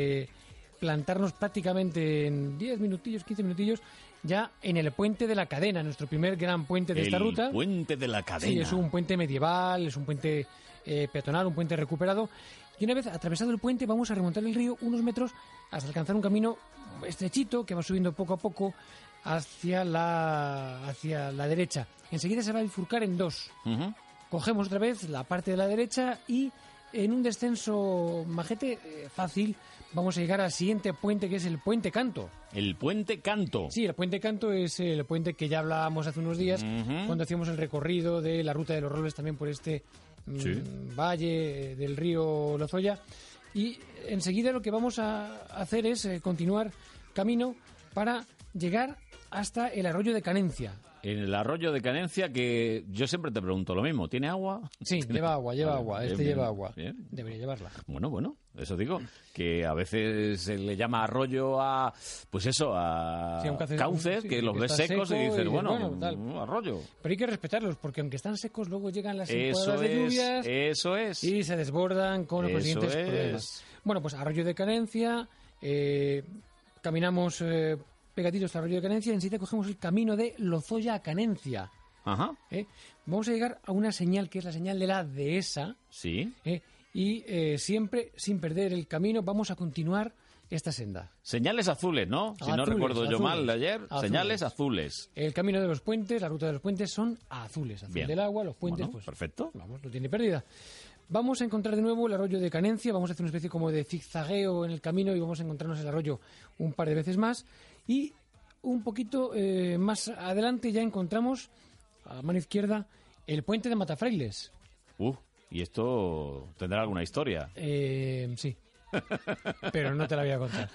plantarnos prácticamente en 10 minutillos, 15 minutillos, ya en el puente de la Cadena, nuestro primer gran puente de esta ruta. El puente de la Cadena. Sí, es un puente medieval, es un puente peatonal, un puente recuperado. Y una vez atravesado el puente vamos a remontar el río unos metros hasta alcanzar un camino estrechito que va subiendo poco a poco hacia la derecha. Enseguida se va a bifurcar en dos. Cogemos otra vez la parte de la derecha y en un descenso majete fácil vamos a llegar al siguiente puente, que es el puente Canto. ¿El puente Canto? Sí, el puente Canto es el puente que ya hablábamos hace unos días cuando hacíamos el recorrido de la ruta de los Robles también por este valle del río Lozoya. Y enseguida lo que vamos a hacer es continuar camino para llegar hasta el arroyo de Canencia. En el arroyo de Canencia, que yo siempre te pregunto lo mismo, ¿tiene agua? Sí, lleva agua. Lleva agua. Bien. Debería llevarla. Bueno, eso digo, que a veces se le llama arroyo a, pues eso, a cauces, que los ves secos y dices, arroyo. Pero hay que respetarlos, porque aunque están secos, luego llegan las temporadas de lluvias. Eso es. Y se desbordan con los consiguientes problemas. Bueno, pues arroyo de Canencia, caminamos pegaditos al arroyo de Canencia, y enseguida cogemos el camino de Lozoya a Canencia. Ajá. Vamos a llegar a una señal que es la señal de la dehesa. Sí. Y siempre, sin perder el camino, vamos a continuar esta senda. Señales azules, ¿no? Si no recuerdo yo mal de ayer, señales azules. El camino de los puentes, la ruta de los puentes son azules. Azul del agua, los puentes, pues perfecto. Vamos, no tiene pérdida. Vamos a encontrar de nuevo el arroyo de Canencia, vamos a hacer una especie como de zigzagueo en el camino y vamos a encontrarnos el arroyo un par de veces más. Y un poquito más adelante ya encontramos, a mano izquierda, el puente de Matafrailes. ¿Y esto tendrá alguna historia? Sí. Pero no te la voy a contar.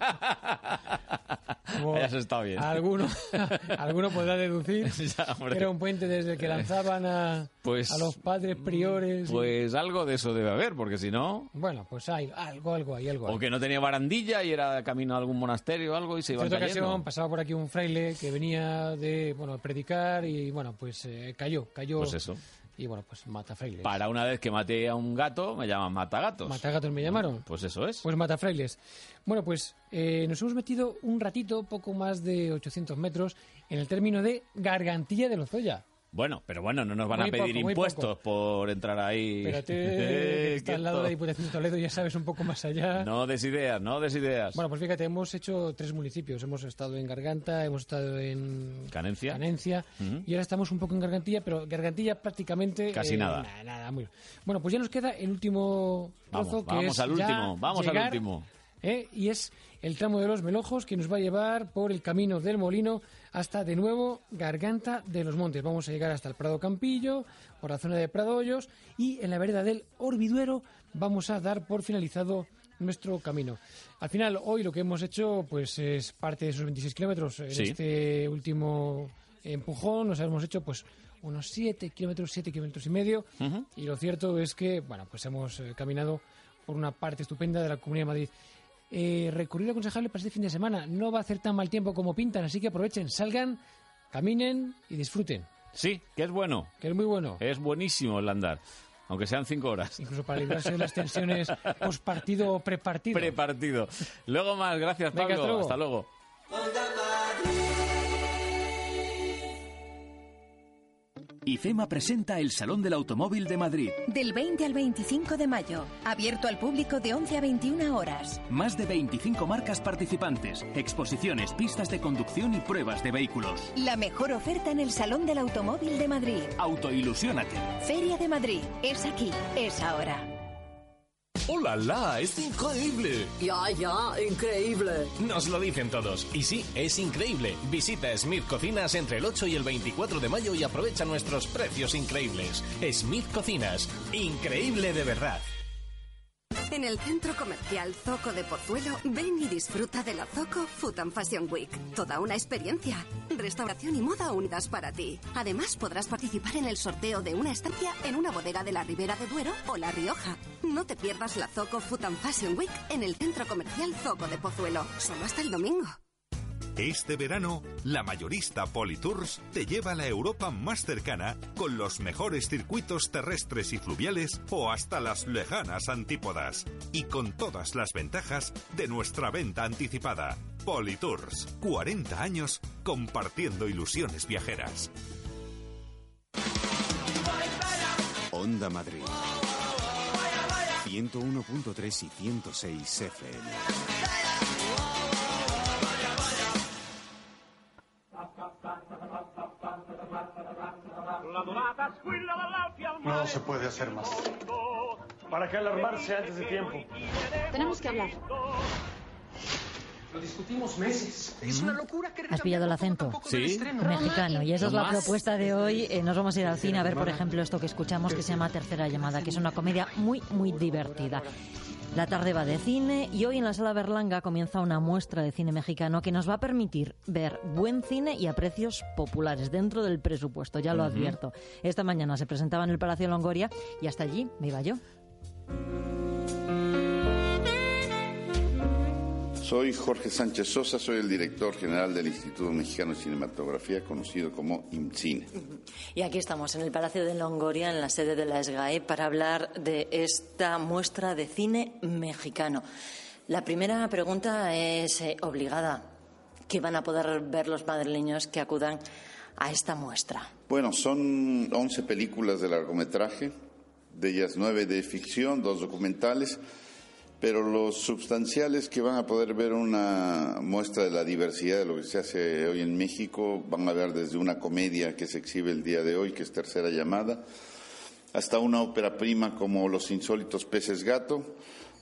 Ya se está bien. Alguno podrá deducir que era un puente desde el que lanzaban a los padres priores. Pues algo de eso debe haber, porque si no... Bueno, pues hay algo. O que no tenía barandilla y era camino a algún monasterio o algo y se iban cayendo. En otra ocasión pasaba por aquí un fraile que venía de predicar y pues cayó. Pues eso. Y pues Matafrailes. Para una vez que maté a un gato, me llaman matagatos. ¿Matagatos me llamaron? Pues eso es. Pues Matafrailes. Bueno, pues nos hemos metido un ratito, poco más de 800 metros, en el término de Gargantilla de Lozoya. Bueno, no nos van a pedir impuestos por entrar ahí. Espérate, está al lado de la Diputación de Toledo, ya sabes, un poco más allá. No des ideas. Bueno, pues fíjate, hemos hecho 3 municipios. Hemos estado en Garganta, hemos estado en Canencia. Y ahora estamos un poco en Gargantilla, pero Gargantilla prácticamente... Casi nada. Nada, muy... Bueno, pues ya nos queda el último trozo, vamos al último. Y es el tramo de los Melojos, que nos va a llevar por el camino del Molino hasta, de nuevo, Garganta de los Montes. Vamos a llegar hasta el Prado Campillo, por la zona de Pradoyos, y en la vereda del Orbiduero vamos a dar por finalizado nuestro camino. Al final, hoy lo que hemos hecho pues es parte de esos 26 kilómetros. En este último empujón nos hemos hecho pues unos 7 kilómetros y medio. Y lo cierto es que, bueno, pues hemos caminado por una parte estupenda de la Comunidad de Madrid. Recorrido aconsejable para este fin de semana. No va a hacer tan mal tiempo como pintan, así que aprovechen, salgan, caminen y disfruten. Sí, que es bueno. Que es muy bueno. Es buenísimo el andar, aunque sean 5 horas. Incluso para librarse de las tensiones postpartido o prepartido. Prepartido. Luego más, gracias Pablo. Venga, hasta luego. IFEMA presenta el Salón del Automóvil de Madrid. Del 20 al 25 de mayo. Abierto al público de 11 a 21 horas. Más de 25 marcas participantes, exposiciones, pistas de conducción y pruebas de vehículos. La mejor oferta en el Salón del Automóvil de Madrid. Autoilusiónate. Feria de Madrid. Es aquí, es ahora. ¡Hola, la! ¡Es increíble! Ya, increíble. Nos lo dicen todos. Y sí, es increíble. Visita Smith Cocinas entre el 8 y el 24 de mayo y aprovecha nuestros precios increíbles. Smith Cocinas. Increíble de verdad. En el Centro Comercial Zoco de Pozuelo, ven y disfruta de la Zoco Food and Fashion Week. Toda una experiencia. Restauración y moda unidas para ti. Además, podrás participar en el sorteo de una estancia en una bodega de la Ribera de Duero o La Rioja. No te pierdas la Zoco Food and Fashion Week en el Centro Comercial Zoco de Pozuelo. Solo hasta el domingo. Este verano, la mayorista Politours te lleva a la Europa más cercana con los mejores circuitos terrestres y fluviales o hasta las lejanas antípodas. Y con todas las ventajas de nuestra venta anticipada. Politours, 40 años compartiendo ilusiones viajeras. Onda Madrid. 101.3 y 106 FM. No se puede hacer más. ¿Para qué alarmarse antes de tiempo? Tenemos que hablar. Lo discutimos meses. Es una locura querer. ¿Has pillado el acento? Sí. Mexicano. Y esa es la propuesta de hoy. Nos vamos a ir al cine a ver, por ejemplo, esto que escuchamos que se llama Tercera Llamada, que es una comedia muy, muy divertida. La tarde va de cine y hoy en la Sala Berlanga comienza una muestra de cine mexicano que nos va a permitir ver buen cine y a precios populares dentro del presupuesto, ya lo advierto. Esta mañana se presentaba en el Palacio Longoria y hasta allí me iba yo. Soy Jorge Sánchez Sosa, soy el director general del Instituto Mexicano de Cinematografía, conocido como IMCINE. Y aquí estamos, en el Palacio de Longoria, en la sede de la SGAE, para hablar de esta muestra de cine mexicano. La primera pregunta es obligada. ¿Qué van a poder ver los madrileños que acudan a esta muestra? Bueno, son 11 películas de largometraje, de ellas 9 de ficción, 2 documentales. Pero los substanciales que van a poder ver una muestra de la diversidad de lo que se hace hoy en México, van a ver desde una comedia que se exhibe el día de hoy, que es Tercera Llamada, hasta una ópera prima como Los Insólitos Peces Gato,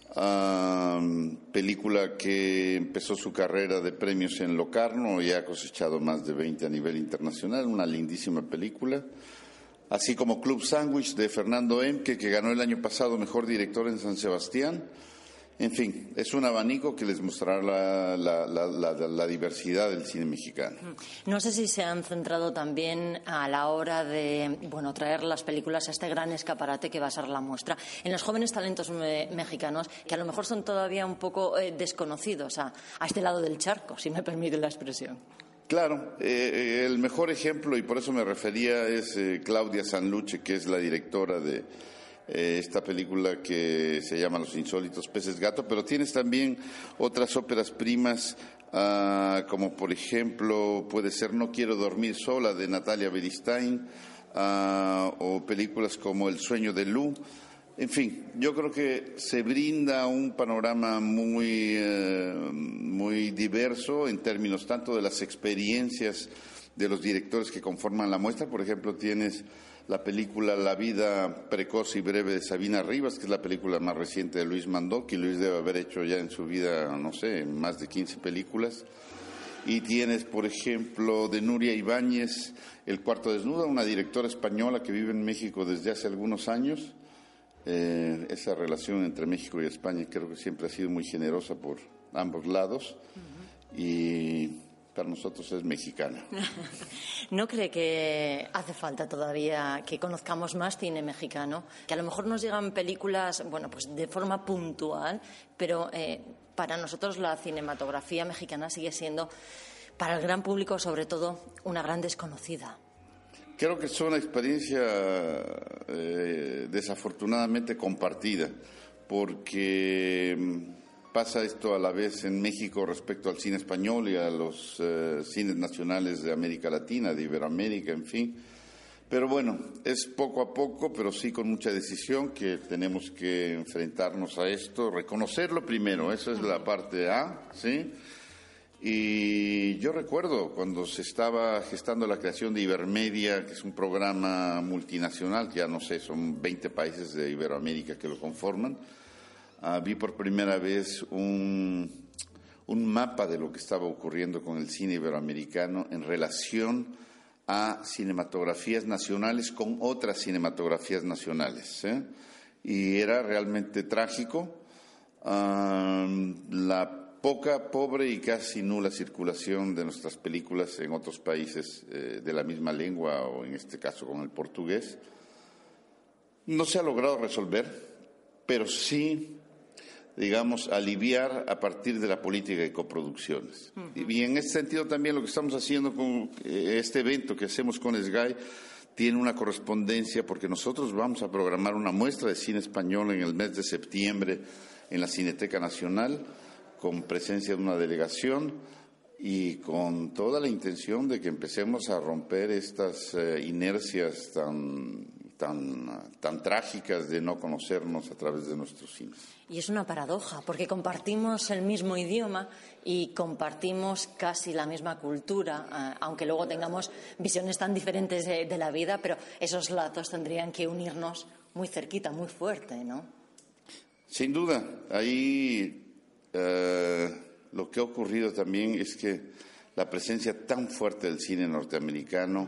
película que empezó su carrera de premios en Locarno y ha cosechado más de 20 a nivel internacional, una lindísima película. Así como Club Sándwich de Fernando Emke, que ganó el año pasado Mejor Director en San Sebastián. En fin, es un abanico que les mostrará la diversidad del cine mexicano. No sé si se han centrado también a la hora de traer las películas a este gran escaparate que va a ser la muestra en los jóvenes talentos mexicanos que a lo mejor son todavía un poco desconocidos a este lado del charco, si me permite la expresión. Claro, el mejor ejemplo, y por eso me refería, es Claudia Sanluche, que es la directora de esta película que se llama Los Insólitos Peces Gato, pero tienes también otras óperas primas, como por ejemplo puede ser No Quiero Dormir Sola de Natalia Beristain, o películas como El sueño de Lu. En fin, yo creo que se brinda un panorama muy diverso en términos tanto de las experiencias de los directores que conforman la muestra. Por ejemplo, tienes la película La vida precoz y breve de Sabina Rivas, que es la película más reciente de Luis Mandó, que Luis debe haber hecho ya en su vida, no sé, más de 15 películas. Y tienes, por ejemplo, de Nuria Ibáñez, El cuarto desnudo, una directora española que vive en México desde hace algunos años. Esa relación entre México y España creo que siempre ha sido muy generosa por ambos lados y para nosotros es mexicana. ¿No cree que hace falta todavía que conozcamos más cine mexicano? Que a lo mejor nos llegan películas, bueno, pues de forma puntual, pero para nosotros la cinematografía mexicana sigue siendo, para el gran público sobre todo, una gran desconocida. Creo que es una experiencia desafortunadamente compartida, porque pasa esto a la vez en México respecto al cine español y a los cines nacionales de América Latina, de Iberoamérica, en fin. Pero bueno, es poco a poco, pero sí con mucha decisión que tenemos que enfrentarnos a esto, reconocerlo primero, esa es la parte A, ¿sí? Y yo recuerdo cuando se estaba gestando la creación de Ibermedia, que es un programa multinacional, que ya no sé, son 20 países de Iberoamérica que lo conforman, vi por primera vez un mapa de lo que estaba ocurriendo con el cine iberoamericano en relación a cinematografías nacionales con otras cinematografías nacionales, ¿eh? Y era realmente trágico la poca, pobre y casi nula circulación de nuestras películas en otros países de la misma lengua, o en este caso con el portugués. No se ha logrado resolver, pero sí, digamos, aliviar a partir de la política de coproducciones. Y en este sentido también lo que estamos haciendo con este evento que hacemos con SGAE tiene una correspondencia, porque nosotros vamos a programar una muestra de cine español en el mes de septiembre en la Cineteca Nacional, con presencia de una delegación y con toda la intención de que empecemos a romper estas inercias tan trágicas de no conocernos a través de nuestros cines. Y es una paradoja, porque compartimos el mismo idioma y compartimos casi la misma cultura, aunque luego tengamos visiones tan diferentes de la vida, pero esos lazos tendrían que unirnos muy cerquita, muy fuerte, ¿no? Sin duda, ahí lo que ha ocurrido también es que la presencia tan fuerte del cine norteamericano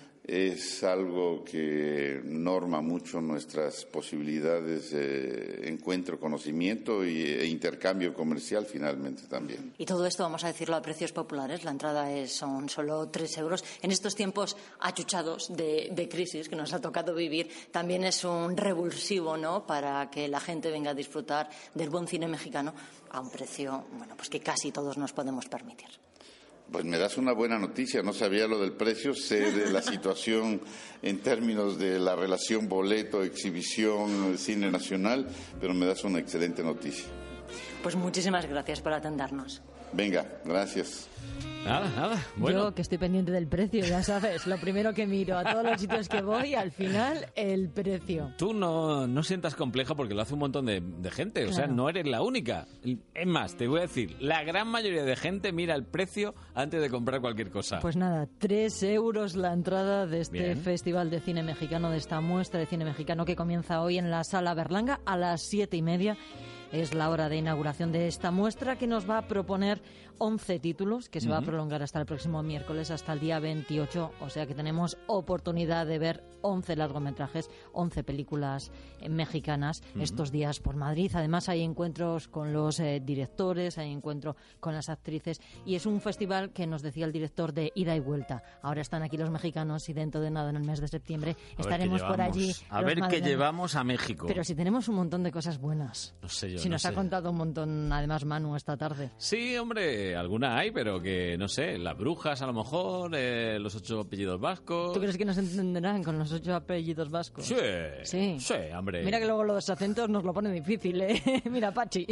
es algo que norma mucho nuestras posibilidades de encuentro, conocimiento e intercambio comercial finalmente también. Y todo esto, vamos a decirlo, a precios populares. La entrada son solo 3 euros. En estos tiempos achuchados de crisis que nos ha tocado vivir, también es un revulsivo, ¿no?, para que la gente venga a disfrutar del buen cine mexicano a un precio, bueno, pues que casi todos nos podemos permitir. Pues me das una buena noticia, no sabía lo del precio, sé de la situación en términos de la relación boleto, exhibición, cine nacional, pero me das una excelente noticia. Pues muchísimas gracias por atendernos. Venga, gracias. Nada, bueno. Yo que estoy pendiente del precio, ya sabes, lo primero que miro a todos los sitios que voy, al final, el precio. Tú no sientas compleja porque lo hace un montón de gente, claro. O sea, no eres la única. Es más, te voy a decir, la gran mayoría de gente mira el precio antes de comprar cualquier cosa. Pues nada, 3 euros la entrada de este Festival de Cine Mexicano, de esta muestra de cine mexicano que comienza hoy en la Sala Berlanga a las 7:30. Es la hora de inauguración de esta muestra que nos va a proponer 11 títulos, que se va a prolongar hasta el próximo miércoles, hasta el día 28. O sea que tenemos oportunidad de ver 11 largometrajes, 11 películas mexicanas estos días por Madrid. Además hay encuentros con los directores, hay encuentro con las actrices. Y es un festival que nos decía el director de ida y vuelta. Ahora están aquí los mexicanos y dentro de nada, en el mes de septiembre, estaremos por allí. A ver qué llevamos a México. Pero si tenemos un montón de cosas buenas. No sé yo. Si nos ha contado un montón, además, Manu, esta tarde. Sí, hombre, alguna hay, pero que, no sé, las brujas a lo mejor, los 8 apellidos vascos. ¿Tú crees que nos entenderán con los 8 apellidos vascos? Sí, hombre. Mira que luego los acentos nos lo pone difícil, ¿eh? Mira, Pachi.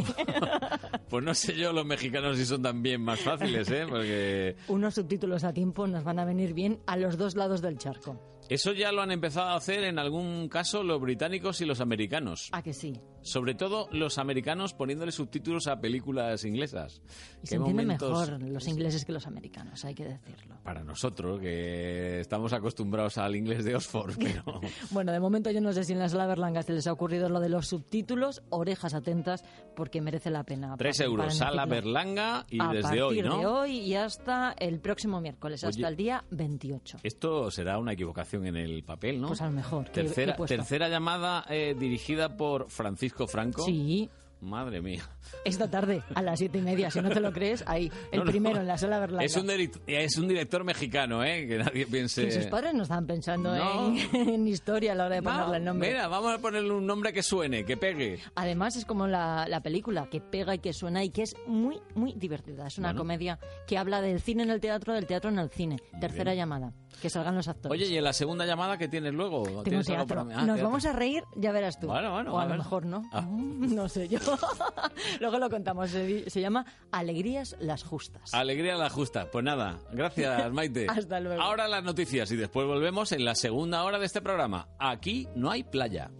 Pues no sé yo los mexicanos si son también más fáciles, ¿eh? Porque unos subtítulos a tiempo nos van a venir bien a los dos lados del charco. Eso ya lo han empezado a hacer en algún caso los británicos y los americanos. ¿A que sí? Sobre todo los americanos poniéndole subtítulos a películas inglesas. Y se entiende mejor los ingleses que los americanos, hay que decirlo. Para nosotros, que estamos acostumbrados al inglés de Oxford, pero... Bueno, de momento yo no sé si en la Sala Berlanga se les ha ocurrido lo de los subtítulos. Orejas atentas, porque merece la pena. 3 euros, Sala Berlanga, y desde hoy, ¿no? A partir de hoy y hasta el próximo miércoles, hasta el día 28. Esto será una equivocación en el papel, ¿no? Pues a lo mejor. Tercera llamada dirigida por Francisco Franco. Sí. Madre mía. Esta tarde, a las 7:30, si no te lo crees, ahí, primero en la Sala Berlanga. Es un director mexicano, que nadie piense... Que sus padres no estaban pensando en historia a la hora de ponerle el nombre. Mira, vamos a ponerle un nombre que suene, que pegue. Además es como la película, que pega y que suena y que es muy, muy divertida. Es una comedia que habla del cine en el teatro, del teatro en el cine. Tercera llamada, que salgan los actores. Oye, ¿y en la segunda llamada qué tienes luego? Tengo teatro. Nos vamos a reír, ya verás tú. Bueno, o a lo mejor no. No sé yo. Luego lo contamos. Se llama Alegrías las Justas. Alegrías las Justas. Pues nada, gracias, Maite. Hasta luego. Ahora las noticias y después volvemos en la segunda hora de este programa. Aquí no hay playa.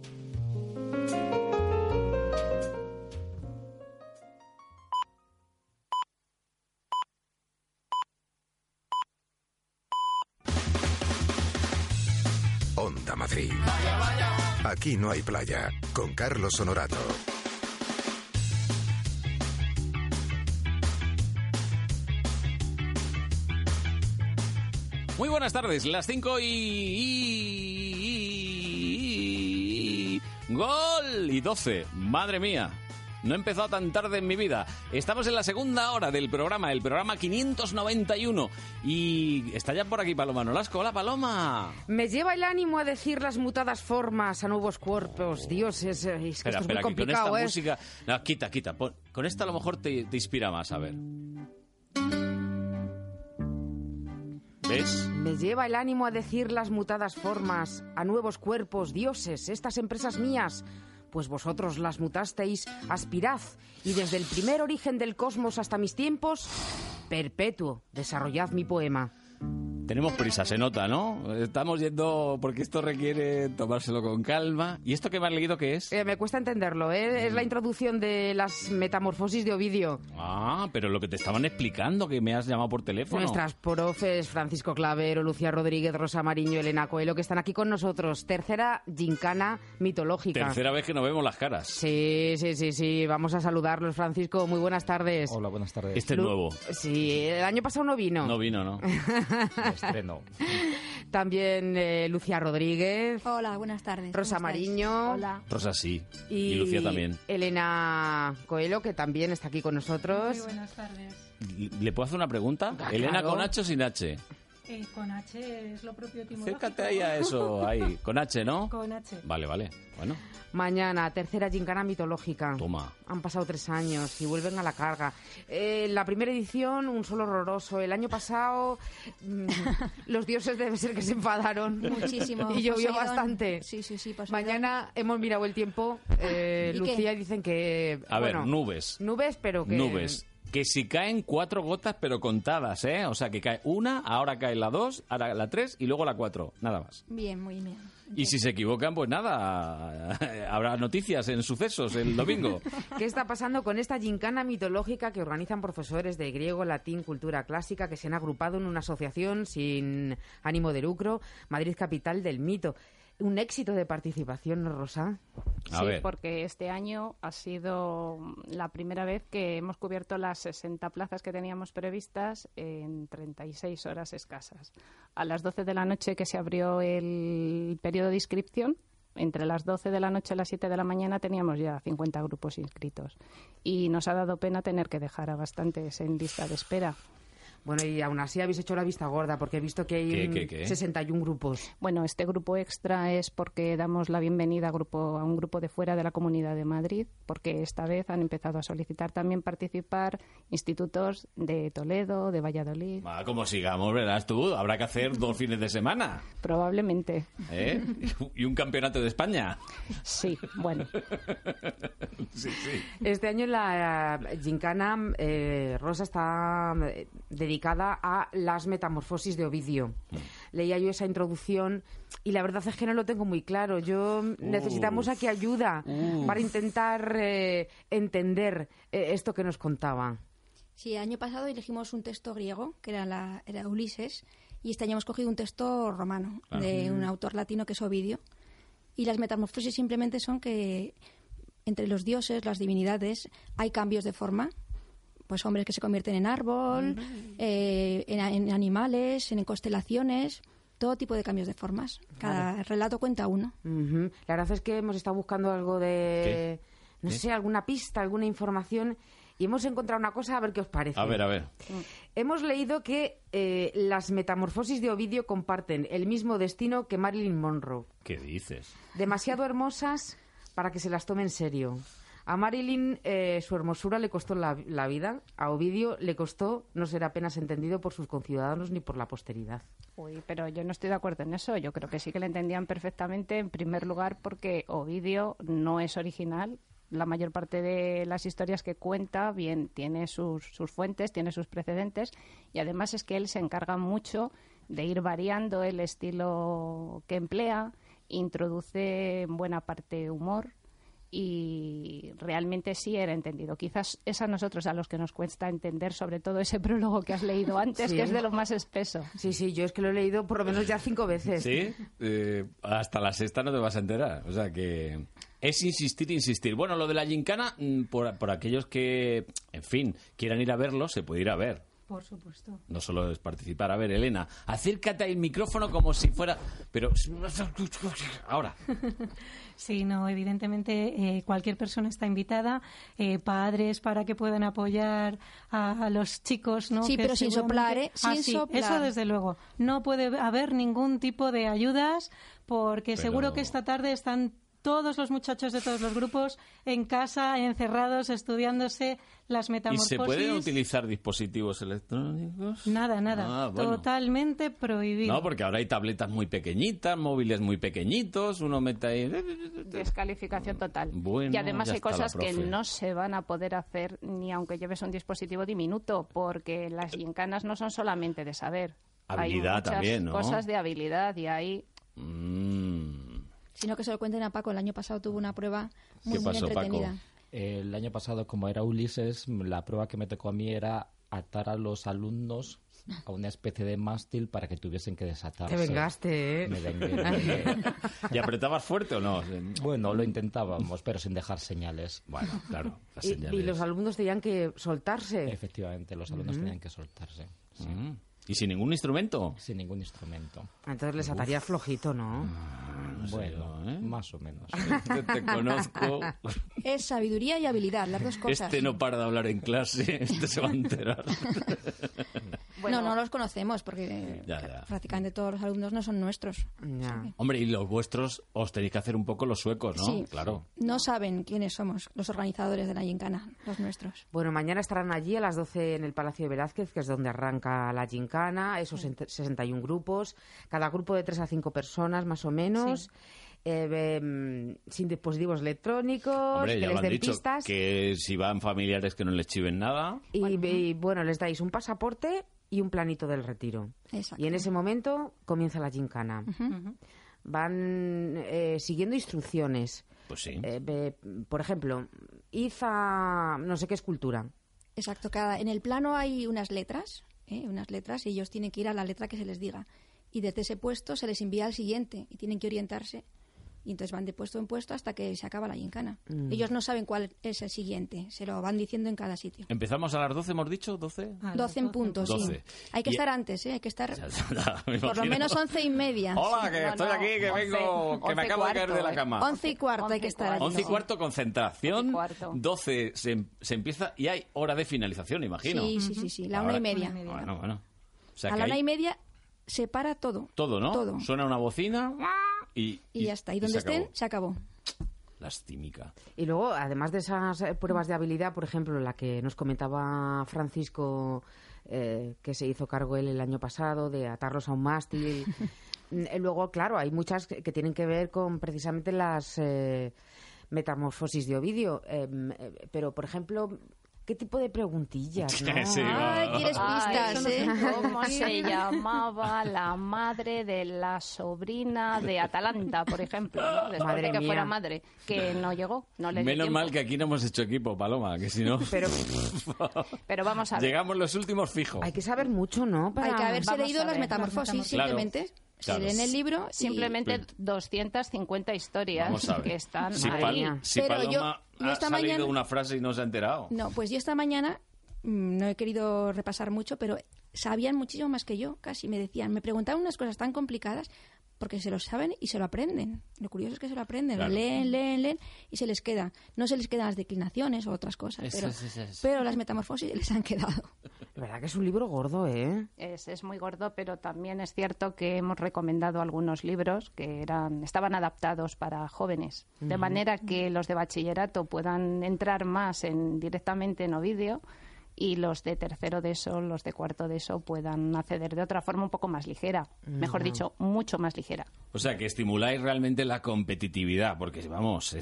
Onda Madrid. Aquí no hay playa. Con Carlos Honorato. Muy buenas tardes, las 5 ¡Gol! Y 12. Madre mía. No he empezado tan tarde en mi vida. Estamos en la segunda hora del programa, el programa 591. Y está ya por aquí Paloma Nolasco. ¡Hola, Paloma! Me lleva el ánimo a decir las mutadas formas a nuevos cuerpos. Dios, es que esto es muy complicado, con esta música... No, quita. Con esta a lo mejor te inspira más, a ver. ¿Ves? Me lleva el ánimo a decir las mutadas formas a nuevos cuerpos. Dioses, estas empresas mías... Pues vosotros las mutasteis, aspirad, y desde el primer origen del cosmos hasta mis tiempos, perpetuo, desarrollad mi poema. Tenemos prisa, se nota, ¿no? Estamos yendo porque esto requiere tomárselo con calma. ¿Y esto que me has leído qué es? Me cuesta entenderlo, ¿eh? Es la introducción de las metamorfosis de Ovidio. Ah, pero lo que te estaban explicando, que me has llamado por teléfono. Nuestras profes, Francisco Clavero, Lucía Rodríguez, Rosa Mariño, Elena Coelho, que están aquí con nosotros. Tercera gincana mitológica. Tercera vez que nos vemos las caras. Sí. Vamos a saludarlos, Francisco. Muy buenas tardes. Hola, buenas tardes. Este es nuevo. Sí, el año pasado no vino. No vino, ¿no? Estreno. También Lucía Rodríguez. Hola, buenas tardes. Rosa Mariño. Hola. Rosa sí. Y Lucía también. Elena Coelho, que también está aquí con nosotros. Muy buenas tardes. ¿Le puedo hacer una pregunta? Claro. ¿Elena con H o sin H? Con H es lo propio etimológico. Acércate ahí a eso, ahí. Con H, ¿no? Con H. Vale. Bueno. Mañana, tercera gincana mitológica. Toma. Han pasado 3 años y vuelven a la carga. La primera edición, un sol horroroso. El año pasado, los dioses debe ser que se enfadaron. Muchísimo. Y llovió bastante. Sí, Poseidón. Mañana hemos mirado el tiempo. Lucía dicen que... A ver, nubes. Nubes, pero que... Nubes. Que si caen 4 gotas, pero contadas, ¿eh? O sea, que cae una, ahora cae la 2, ahora la 3 y luego la 4. Nada más. Bien, muy bien. Y si se equivocan, pues nada, habrá noticias en Sucesos el domingo. ¿Qué está pasando con esta gincana mitológica que organizan profesores de griego, latín, cultura clásica, que se han agrupado en una asociación sin ánimo de lucro, Madrid Capital del Mito? Un éxito de participación, ¿no, Rosa? Sí, porque este año ha sido la primera vez que hemos cubierto las 60 plazas que teníamos previstas en 36 horas escasas. A las 12 de la noche que se abrió el periodo de inscripción, entre las 12 de la noche y las 7 de la mañana teníamos ya 50 grupos inscritos. Y nos ha dado pena tener que dejar a bastantes en lista de espera. Bueno, y aún así habéis hecho la vista gorda, porque he visto que hay 61 grupos. Bueno, este grupo extra es porque damos la bienvenida a un grupo de fuera de la Comunidad de Madrid, porque esta vez han empezado a solicitar también participar institutos de Toledo, de Valladolid. Como sigamos, verás tú, habrá que hacer 2 fines de semana. Probablemente. ¿Y un campeonato de España? Sí, bueno. Sí. Este año la gincana, Rosa, está dedicada a las metamorfosis de Ovidio. leía yo esa introducción y la verdad es que no lo tengo muy claro. Necesitamos aquí ayuda para intentar entender esto que nos contaba. Sí, el año pasado elegimos un texto griego, que era Ulises, y este año hemos cogido un texto romano, de un autor latino que es Ovidio. Y las metamorfosis simplemente son que entre los dioses, las divinidades, hay cambios de forma. Pues hombres que se convierten en árbol, en animales, en constelaciones, todo tipo de cambios de formas. Cada relato cuenta uno. La verdad es que hemos estado buscando algo de... No sé, alguna pista, alguna información... Y hemos encontrado una cosa, a ver qué os parece. A ver. Hemos leído que las metamorfosis de Ovidio comparten el mismo destino que Marilyn Monroe. ¿Qué dices? Demasiado hermosas para que se las tome en serio. A Marilyn su hermosura le costó la vida. A Ovidio le costó no ser apenas entendido por sus conciudadanos ni por la posteridad. Uy, pero yo no estoy de acuerdo en eso. Yo creo que sí que le entendían perfectamente, en primer lugar, porque Ovidio no es original. La mayor parte de las historias que cuenta, bien, tiene sus fuentes, tiene sus precedentes, y además es que él se encarga mucho de ir variando el estilo que emplea, introduce en buena parte humor, y realmente sí era entendido. Quizás es a nosotros a los que nos cuesta entender, sobre todo ese prólogo que has leído antes, que es de lo más espeso. Sí, yo es que lo he leído por lo menos ya 5 veces. ¿Sí? Hasta la sexta no te vas a enterar. O sea que... Es insistir. Bueno, lo de la gincana, por aquellos que, en fin, quieran ir a verlo, se puede ir a ver. Por supuesto. No solo es participar. A ver, Elena, acércate al micrófono como si fuera... Pero... Ahora. Sí, no, evidentemente cualquier persona está invitada, padres para que puedan apoyar a los chicos, ¿no? Sí, que pero sin soplar, ¿eh? Sin soplar. Eso desde luego. No puede haber ningún tipo de ayudas porque seguro que esta tarde están todos los muchachos de todos los grupos en casa, encerrados, estudiándose las metamorfosis. ¿Y se pueden utilizar dispositivos electrónicos? Nada. Bueno. Totalmente prohibido. No, porque ahora hay tabletas muy pequeñitas, móviles muy pequeñitos, uno mete ahí... Descalificación total. Bueno, y además hay cosas que profe. no se van a poder hacer ni aunque lleves un dispositivo diminuto, porque las gincanas no son solamente de saber. Habilidad hay muchas también, ¿no? cosas de habilidad y ahí... Sino que se lo cuenten a Paco. El año pasado tuvo una prueba muy entretenida. Paco? El año pasado, como era Ulises, la prueba que me tocó a mí era atar a los alumnos a una especie de mástil para que tuviesen que desatarse. Te vengaste, ¿eh? Me vengué. ¿Y apretabas fuerte o no? Bueno, lo intentábamos, pero sin dejar señales. Bueno, claro. Las y señales. los alumnos tenían que soltarse. Efectivamente, los alumnos tenían que soltarse. Sí. ¿Y sin ningún instrumento? Sin ningún instrumento. Entonces les ataría flojito, ¿no? Bueno, más o menos. Te conozco. Es sabiduría y habilidad, las dos cosas. Este no para de hablar en clase, este se va a enterar. Bueno, no los conocemos porque prácticamente todos los alumnos no son nuestros. Hombre, y los vuestros os tenéis que hacer un poco los suecos, ¿no? Sí. Claro. No saben quiénes somos los organizadores de la gincana, los nuestros. Bueno, mañana estarán allí a las 12 en el Palacio de Velázquez, que es donde arranca la gincana, esos 61 grupos, cada grupo de 3 a 5 personas más o menos. Sin dispositivos electrónicos. Hombre, que ya les lo han den dicho, pistas. que si van familiares que no les chiven nada. Y bueno, les dais un pasaporte y un planito del retiro. Exacto. Y en ese momento comienza la gincana. Van siguiendo instrucciones. Pues sí. Por ejemplo, id a no sé qué escultura. Exacto. En el plano hay unas letras, y ellos tienen que ir a la letra que se les diga. Y desde ese puesto se les envía al siguiente y tienen que orientarse. Y entonces van de puesto en puesto hasta que se acaba la gincana. Ellos no saben cuál es el siguiente, se lo van diciendo en cada sitio. ¿Empezamos a las 12, hemos dicho? ¿12? 12 en punto, 12. Sí. Hay que estar antes, hay que estar por lo menos 11:30. Hola, que estoy aquí, que vengo, que me acabo de caer de la cama. 11:15 hay que estar allí. 11:15 concentración, 12 se empieza y hay hora de finalización, imagino. Sí, la 1:30. Bueno. O sea, a la 1:30 se para todo. Todo, ¿no? Todo. Suena una bocina y ya está. Y donde estén, se acabó. Lastímica. Y luego, además de esas pruebas de habilidad, por ejemplo, la que nos comentaba Francisco, que se hizo cargo él el año pasado, de atarlos a un mástil. Luego, claro, hay muchas que tienen que ver con precisamente las metamorfosis de Ovidio. Pero, por ejemplo, ¿Qué tipo de preguntillas, no? Sí, ¿quieres pistas, ¿Cómo se llamaba la madre de la sobrina de Atalanta, por ejemplo? ¿No? Después Madre de que mía. fuera madre, que no llegó, no le dio Menos tiempo. mal que aquí no hemos hecho equipo, Paloma, que si no... Pero vamos a ver. Llegamos los últimos fijos. Hay que saber mucho, ¿no? Hay que haberse Vamos leído a las ver. metamorfosis, Claro. simplemente. Claro. Se leen el libro Simplemente 250 historias Vamos a ver. que están Si, ahí. si Pero Paloma yo ha esta salido mañana- una frase y no se ha enterado. No, pues yo esta mañana no he querido repasar mucho, pero sabían muchísimo más que yo, casi. Me decían, me preguntaban unas cosas tan complicadas porque se lo saben y se lo aprenden. Lo curioso es que se lo aprenden. Claro. Leen y se les queda. No se les quedan las declinaciones o otras cosas, pero las metamorfosis les han quedado. La verdad que es un libro gordo, ¿eh? Es muy gordo, pero también es cierto que hemos recomendado algunos libros que estaban adaptados para jóvenes, de manera que los de bachillerato puedan entrar más directamente en Ovidio y los de tercero de ESO, los de cuarto de ESO puedan acceder de otra forma un poco más ligera, mejor dicho, mucho más ligera. O sea, que estimuláis realmente la competitividad, porque vamos,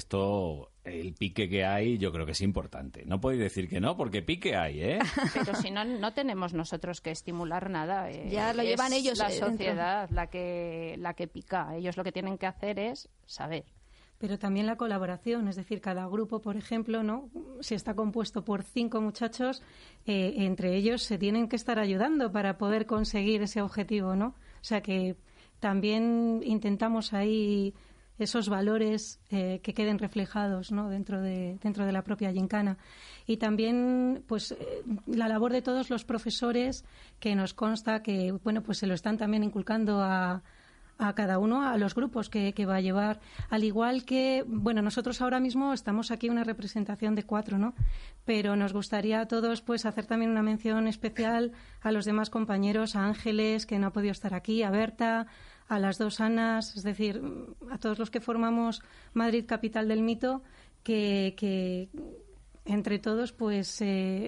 el pique que hay yo creo que es importante. No podéis decir que no, porque pique hay, ¿eh? Pero si no tenemos nosotros que estimular nada. Ya lo llevan ellos la dentro. sociedad la que pica. Ellos lo que tienen que hacer es saber. Pero también la colaboración, es decir, cada grupo, por ejemplo, ¿no? Si está compuesto por 5 muchachos, entre ellos se tienen que estar ayudando para poder conseguir ese objetivo, ¿no? O sea que también intentamos ahí esos valores que queden reflejados, ¿no? dentro de la propia gincana. Y también pues la labor de todos los profesores, que nos consta que bueno, pues se lo están también inculcando a cada uno, a los grupos que va a llevar. Al igual que, bueno, nosotros ahora mismo estamos aquí una representación de 4, ¿no? Pero nos gustaría a todos pues hacer también una mención especial a los demás compañeros, a Ángeles, que no ha podido estar aquí, a Berta, a las 2 Anas, es decir, a todos los que formamos Madrid Capital del Mito, que entre todos pues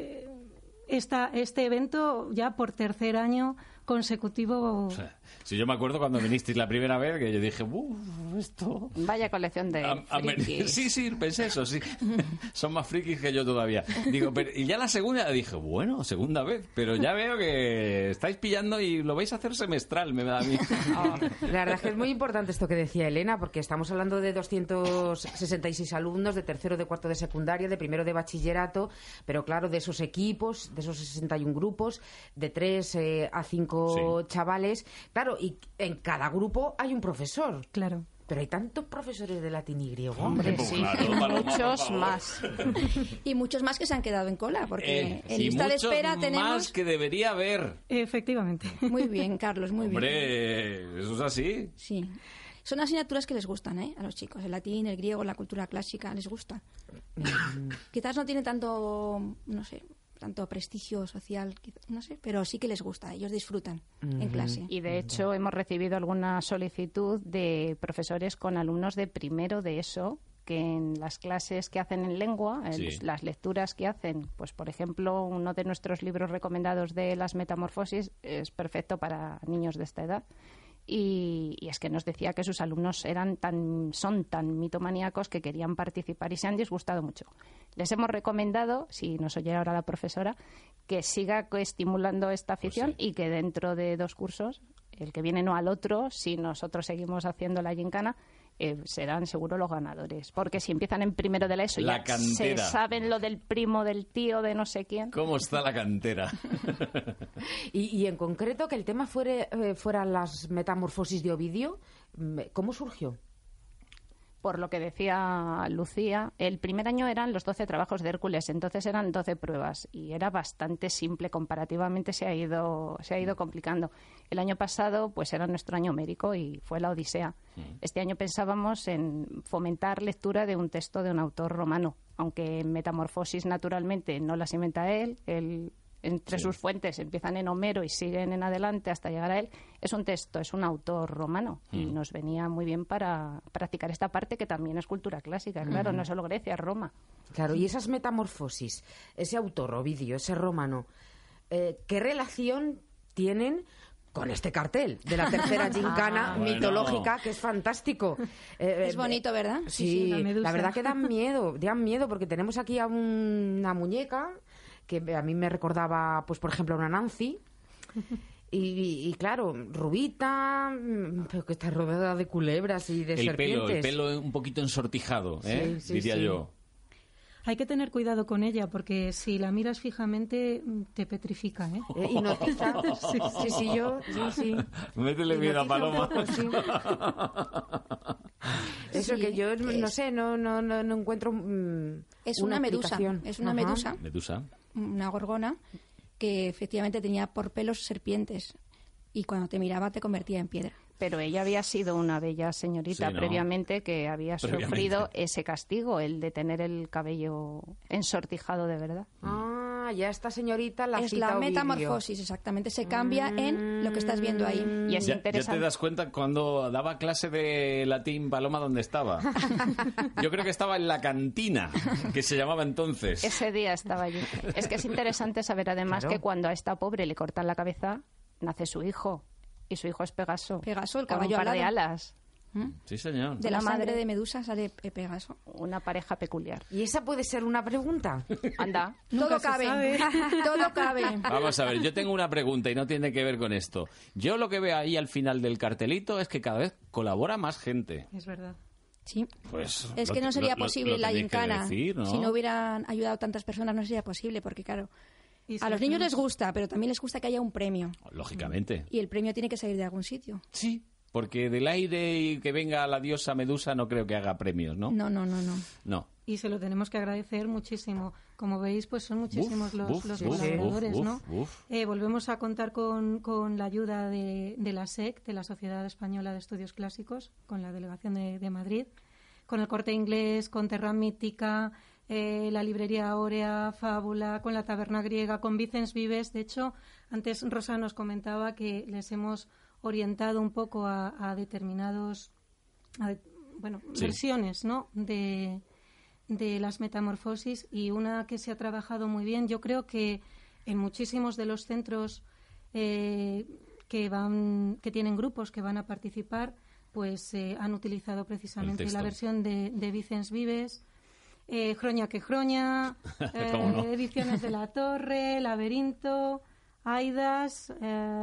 este evento ya por tercer año consecutivo. O sea, si yo me acuerdo cuando vinisteis la primera vez, que yo dije, esto... Vaya colección de frikis. Sí, pensé eso, sí. Son más frikis que yo todavía. Digo, y ya la segunda dije, bueno, segunda vez, pero ya veo que estáis pillando y lo vais a hacer semestral, me da a mí. La verdad es que es muy importante esto que decía Elena, porque estamos hablando de 266 alumnos, de tercero, de cuarto de secundaria, de primero de bachillerato, pero claro, de esos equipos, de esos 61 grupos, de 3 a 5 chavales, claro, y en cada grupo hay un profesor. Claro. Pero hay tantos profesores de latín y griego. Hombre, sí, claro, y muchos más. Y muchos más que se han quedado en cola, porque en y lista de muchos espera tenemos... más que debería haber. Efectivamente. Muy bien, Carlos, muy bien. Hombre, eso es así. Sí. Son asignaturas que les gustan, ¿eh? A los chicos. El latín, el griego, la cultura clásica, les gusta. Quizás no tiene tanto, no sé, tanto prestigio social, no sé, pero sí que les gusta, ellos disfrutan en clase. Y de hecho hemos recibido alguna solicitud de profesores con alumnos de primero de ESO que en las clases que hacen en lengua, las lecturas que hacen, pues por ejemplo, uno de nuestros libros recomendados de las metamorfosis es perfecto para niños de esta edad. Y es que nos decía que sus alumnos son tan mitomaníacos que querían participar y se han disgustado mucho. Les hemos recomendado, si nos oye ahora la profesora, que siga estimulando esta afición y que dentro de 2 cursos, el que viene no al otro, si nosotros seguimos haciendo la gincana, serán seguro los ganadores. Porque si empiezan en primero de la ESO La ya cantera. se saben lo del primo, del tío, de no sé quién. ¿Cómo está la cantera? Y en concreto, que el tema fuera las metamorfosis de Ovidio, ¿cómo surgió? Por lo que decía Lucía, el primer año eran los 12 trabajos de Hércules, entonces eran 12 pruebas y era bastante simple, comparativamente se ha ido complicando. El año pasado pues era nuestro año homérico y fue la Odisea. Este año pensábamos en fomentar lectura de un texto de un autor romano, aunque Metamorfosis naturalmente no las inventa él entre sus fuentes empiezan en Homero y siguen en adelante hasta llegar a él. Es un texto, es un autor romano y nos venía muy bien para practicar esta parte que también es cultura clásica, claro, no solo Grecia, es Roma. Claro, y esas metamorfosis, ese autor, Ovidio, ese romano, ¿qué relación tienen con este cartel de la tercera gincana mitológica, que es fantástico? Es bonito, ¿verdad? Sí, la verdad que dan miedo porque tenemos aquí a una muñeca que a mí me recordaba, pues por ejemplo, a una Nancy. Y claro, rubita, pero que está rodeada de culebras y de serpientes. El pelo un poquito ensortijado, diría yo. Hay que tener cuidado con ella, porque si la miras fijamente, te petrifica, ¿eh? Hipnotiza. Sí. Métele miedo a Paloma. Eso que yo no sé, no encuentro es una medusa. Es una medusa. Una gorgona que efectivamente tenía por pelos serpientes y cuando te miraba te convertía en piedra. Pero ella había sido una bella señorita previamente que había sufrido ese castigo, el de tener el cabello ensortijado de verdad. Ya esta señorita es la metamorfosis, exactamente. Se cambia en lo que estás viendo ahí. Y es interesante. Ya te das cuenta cuando daba clase de latín Paloma dónde estaba. Yo creo que estaba en la cantina, que se llamaba entonces. Ese día estaba allí. Es que es interesante saber además que cuando a esta pobre le cortan la cabeza, nace su hijo. Y su hijo es Pegaso. Pegaso, el con caballo un par de alas. Sí, señor. De la madre de Medusa sale Pegaso. Una pareja peculiar. ¿Y esa puede ser una pregunta? Anda. Todo cabe. Todo cabe. Vamos a ver, yo tengo una pregunta y no tiene que ver con esto. Yo lo que veo ahí al final del cartelito es que cada vez colabora más gente. Es verdad. Sí. Pues es que no sería posible la gincana. ¿No? Si no hubieran ayudado tantas personas no sería posible, porque claro, a los niños les gusta, pero también les gusta que haya un premio. Lógicamente. Y el premio tiene que salir de algún sitio. Sí, porque del aire y que venga la diosa Medusa no creo que haga premios, ¿no? No. Y se lo tenemos que agradecer muchísimo. Como veis, pues son muchísimos los colaboradores, ¿no? Volvemos a contar con la ayuda de la SEC, de la Sociedad Española de Estudios Clásicos, con la delegación de Madrid, con el Corte Inglés, con Terra Mítica, la librería Áurea, Fábula, con la Taberna Griega, con Vicens Vives. De hecho, antes Rosa nos comentaba que les hemos orientado un poco a determinados versiones, ¿no? de las metamorfosis, y una que se ha trabajado muy bien. Yo creo que en muchísimos de los centros que tienen grupos que van a participar, pues han utilizado precisamente la versión de Vicens Vives. Jroña que Jroña, Ediciones de la Torre, Laberinto, Aidas,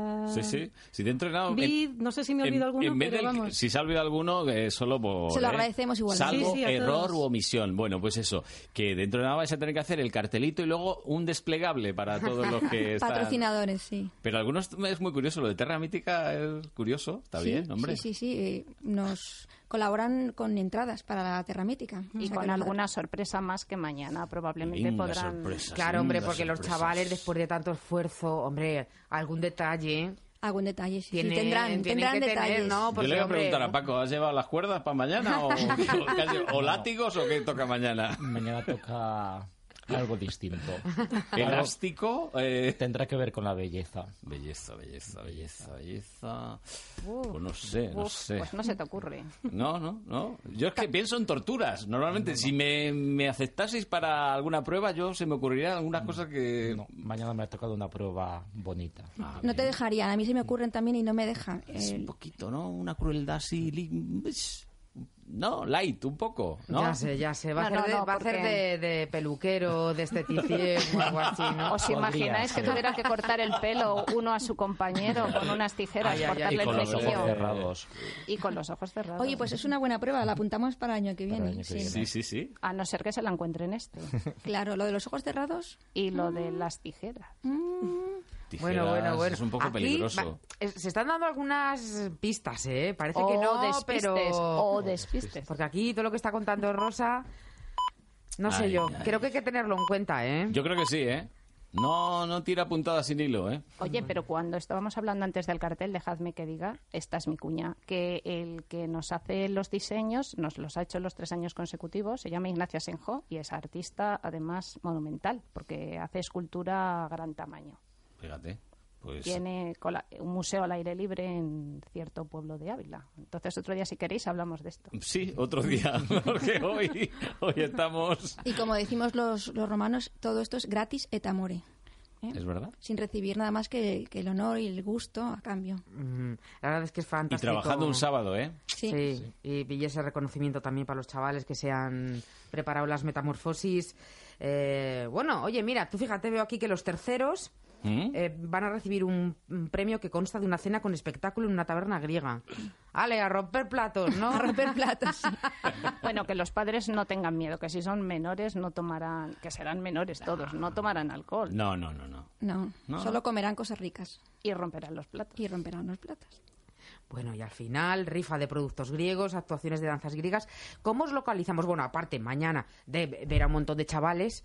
Si dentro de nada, no sé si me he olvidado alguno, pero vamos. Si se ha olvidado alguno, solo por... Se lo agradecemos igual. Salvo error u omisión. Bueno, pues eso, que dentro de nada vais a tener que hacer el cartelito y luego un desplegable para todos los que están... Patrocinadores, sí. Pero algunos es muy curioso, lo de Terra Mítica es curioso, está bien, hombre. Sí, nos colaboran con entradas para la Terra Mítica. Y con alguna sorpresa más que mañana probablemente podrán... Claro, hombre, porque los chavales, después de tanto esfuerzo, hombre, algún detalle... Algún detalle, sí. Tendrán detalles. Tener, ¿no? Porque, yo le voy a preguntar a Paco, ¿has llevado las cuerdas para mañana? ¿O látigos o qué toca mañana? Mañana toca algo distinto. ¿Elástico? Tendrá que ver con la belleza. Belleza. Pues no sé. Pues no se te ocurre. No. Yo es que pienso en torturas. Normalmente, si me aceptaseis para alguna prueba, se me ocurriría algunas cosas que... No, mañana me ha tocado una prueba bonita. No te dejarían. A mí se me ocurren también y no me dejan. Es un poquito, ¿no? Una crueldad así... No, light, un poco, ¿no? Ya sé. Va a hacer de peluquero, de esteticien o algo así, ¿no? ¿Os imagináis que tuviera que cortar el pelo uno a su compañero con unas tijeras, cortarle el flequillo? Y con los ojos cerrados. Oye, pues es una buena prueba, la apuntamos para el año que viene. Sí. A no ser que se la encuentren Claro, lo de los ojos cerrados. Y lo de las tijeras. Bueno. Es un poco aquí, peligroso. Se están dando algunas pistas, ¿eh? Parece que no, O despistes. Porque aquí todo lo que está contando Rosa, no sé yo. Creo que hay que tenerlo en cuenta, ¿eh? Yo creo que sí, ¿eh? No tira puntada sin hilo, ¿eh? Oye, pero cuando estábamos hablando antes del cartel, dejadme que diga, esta es mi cuña, que el que nos hace los diseños, nos los ha hecho los 3 años consecutivos, se llama Ignacio Asenjo y es artista, además, monumental, porque hace escultura a gran tamaño. Fíjate, pues... Tiene un museo al aire libre en cierto pueblo de Ávila. Entonces, otro día, si queréis, hablamos de esto. Sí, otro día, porque hoy estamos... Y como decimos los romanos, todo esto es gratis et amore. Es verdad. Sin recibir nada más que el honor y el gusto a cambio. La verdad es que es fantástico. Y trabajando un sábado, ¿eh? Sí. Y ese reconocimiento también para los chavales que se han preparado las metamorfosis. Bueno, oye, mira, tú fíjate, veo aquí que los terceros van a recibir un premio que consta de una cena con espectáculo en una taberna griega. ¡Ale, a romper platos, ¿no? A romper platos. Bueno, que los padres no tengan miedo, que si son menores no tomarán, que serán menores todos, no tomarán alcohol. No. No, solo comerán cosas ricas. Y romperán los platos. Bueno, y al final, rifa de productos griegos, actuaciones de danzas griegas. ¿Cómo os localizamos? Bueno, aparte, mañana de ver a un montón de chavales,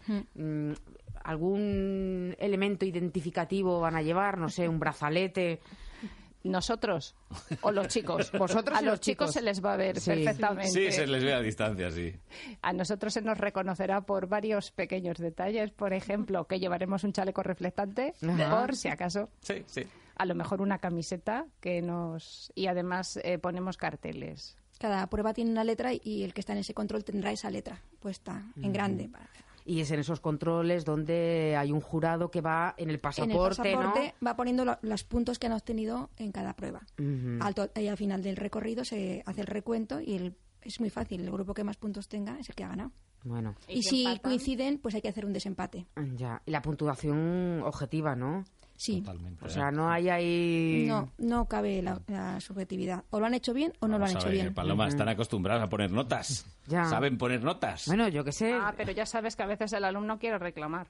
¿algún elemento identificativo van a llevar? No sé, un brazalete. ¿Nosotros o los chicos? Vosotros a los chicos se les va a ver perfectamente. Sí, se les ve a distancia, sí. A nosotros se nos reconocerá por varios pequeños detalles. Por ejemplo, que llevaremos un chaleco reflectante, por si acaso. Sí. A lo mejor una camiseta y además ponemos carteles. Cada prueba tiene una letra y el que está en ese control tendrá esa letra puesta en grande. Y es en esos controles donde hay un jurado que va en el pasaporte, ¿no? Va poniendo los puntos que han obtenido en cada prueba. Y al final del recorrido se hace el recuento y es muy fácil. El grupo que más puntos tenga es el que ha ganado. Bueno. Y si coinciden, pues hay que hacer un desempate. Ya. Y la puntuación objetiva, ¿no? Sí. Totalmente. O sea, no hay ahí... No cabe la subjetividad. O lo han hecho bien o no lo han hecho bien. Paloma, están acostumbrados a poner notas. Ya. ¿Saben poner notas? Bueno, yo qué sé. Pero ya sabes que a veces el alumno quiere reclamar.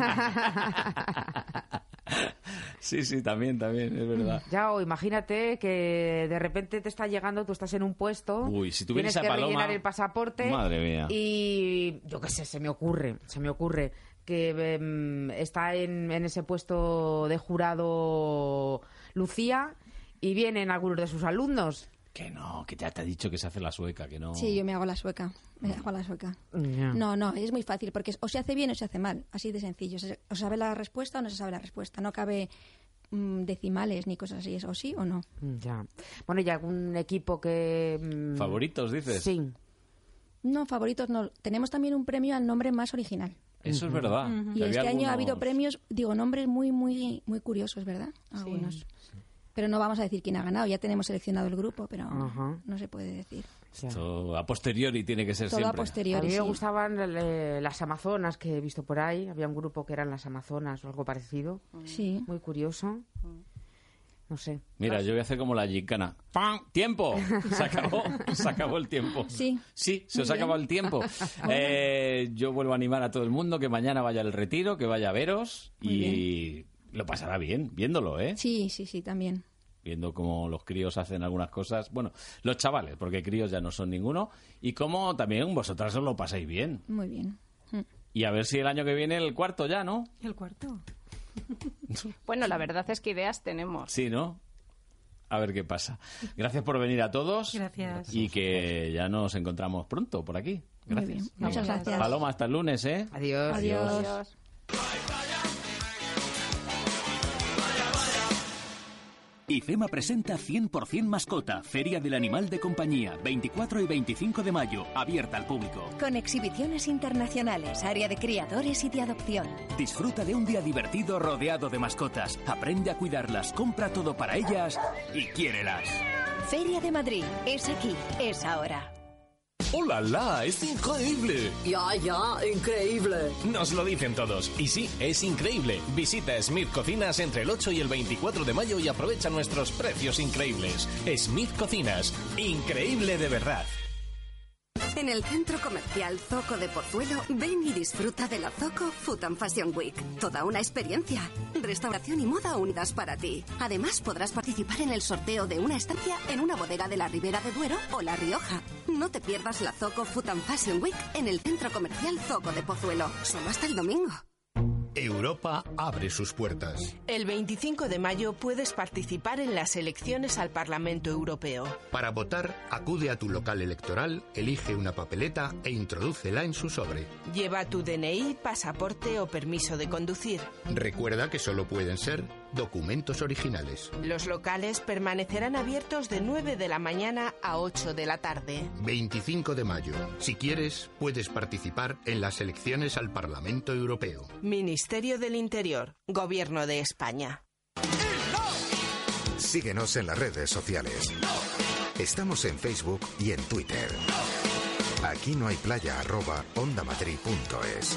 Sí, también, es verdad. Ya, o imagínate que de repente te está llegando, tú estás en un puesto, uy, si tienes que Paloma, rellenar el pasaporte. Madre mía. Y yo qué sé, se me ocurre que está en ese puesto de jurado Lucía y vienen algunos de sus alumnos. Que no, que ya te ha dicho que se hace la sueca, que no... Sí, yo me hago la sueca. Yeah. No, es muy fácil, porque o se hace bien o se hace mal, así de sencillo. O se sabe la respuesta o no se sabe la respuesta. No cabe decimales ni cosas así, es o sí o no. Ya. Bueno, ¿y algún equipo que... ¿Favoritos, dices? Sí. No, favoritos no. Tenemos también un premio al nombre más original. Eso es verdad. Y este año ha habido premios, nombres muy, muy, muy curiosos, ¿verdad? Algunos. Sí. Pero no vamos a decir quién ha ganado. Ya tenemos seleccionado el grupo, pero no se puede decir. Esto a posteriori tiene que ser todo siempre. A posteriori, a mí me gustaban las Amazonas que he visto por ahí. Había un grupo que eran las Amazonas o algo parecido. Sí. Muy curioso. No sé. Mira, yo voy a hacer como la gincana. ¡Pam! ¡Tiempo! Se acabó el tiempo. Sí. Sí, se os ha acabado el tiempo. Yo vuelvo a animar a todo el mundo que mañana vaya al retiro, que vaya a veros y lo pasará bien viéndolo, ¿eh? Sí, también. Viendo cómo los críos hacen algunas cosas. Bueno, los chavales, porque críos ya no son ninguno. Y cómo también vosotras os lo pasáis bien. Muy bien. Y a ver si el año que viene el cuarto ya, ¿no? El cuarto. Bueno, la verdad es que ideas tenemos. Sí, ¿no? A ver qué pasa. Gracias por venir a todos. Gracias. Y que ya nos encontramos pronto por aquí. Gracias. Muy bien. Muchas gracias. Paloma, hasta el lunes, ¿eh? Adiós. Adiós. IFEMA presenta 100% Mascota, Feria del Animal de Compañía, 24 y 25 de mayo, abierta al público. Con exhibiciones internacionales, área de criadores y de adopción. Disfruta de un día divertido rodeado de mascotas. Aprende a cuidarlas, compra todo para ellas y quiérelas. Feria de Madrid, es aquí, es ahora. ¡Hola, la! ¡Es increíble! Ya, increíble. Nos lo dicen todos. Y sí, es increíble. Visita Smith Cocinas entre el 8 y el 24 de mayo y aprovecha nuestros precios increíbles. Smith Cocinas. Increíble de verdad. En el Centro Comercial Zoco de Pozuelo, ven y disfruta de la Zoco Food and Fashion Week. Toda una experiencia. Restauración y moda unidas para ti. Además, podrás participar en el sorteo de una estancia en una bodega de la Ribera de Duero o La Rioja. No te pierdas la Zoco Food and Fashion Week en el Centro Comercial Zoco de Pozuelo. Solo hasta el domingo. Europa abre sus puertas. El 25 de mayo puedes participar en las elecciones al Parlamento Europeo. Para votar, acude a tu local electoral, elige una papeleta e introdúcela en su sobre. Lleva tu DNI, pasaporte o permiso de conducir. Recuerda que solo pueden ser documentos originales. Los locales permanecerán abiertos de 9 de la mañana a 8 de la tarde. 25 de mayo. Si quieres, puedes participar en las elecciones al Parlamento Europeo. Ministerio del Interior, Gobierno de España. Síguenos en las redes sociales. Estamos en Facebook y en Twitter. Aquí no hay playa @ondamadrid.es.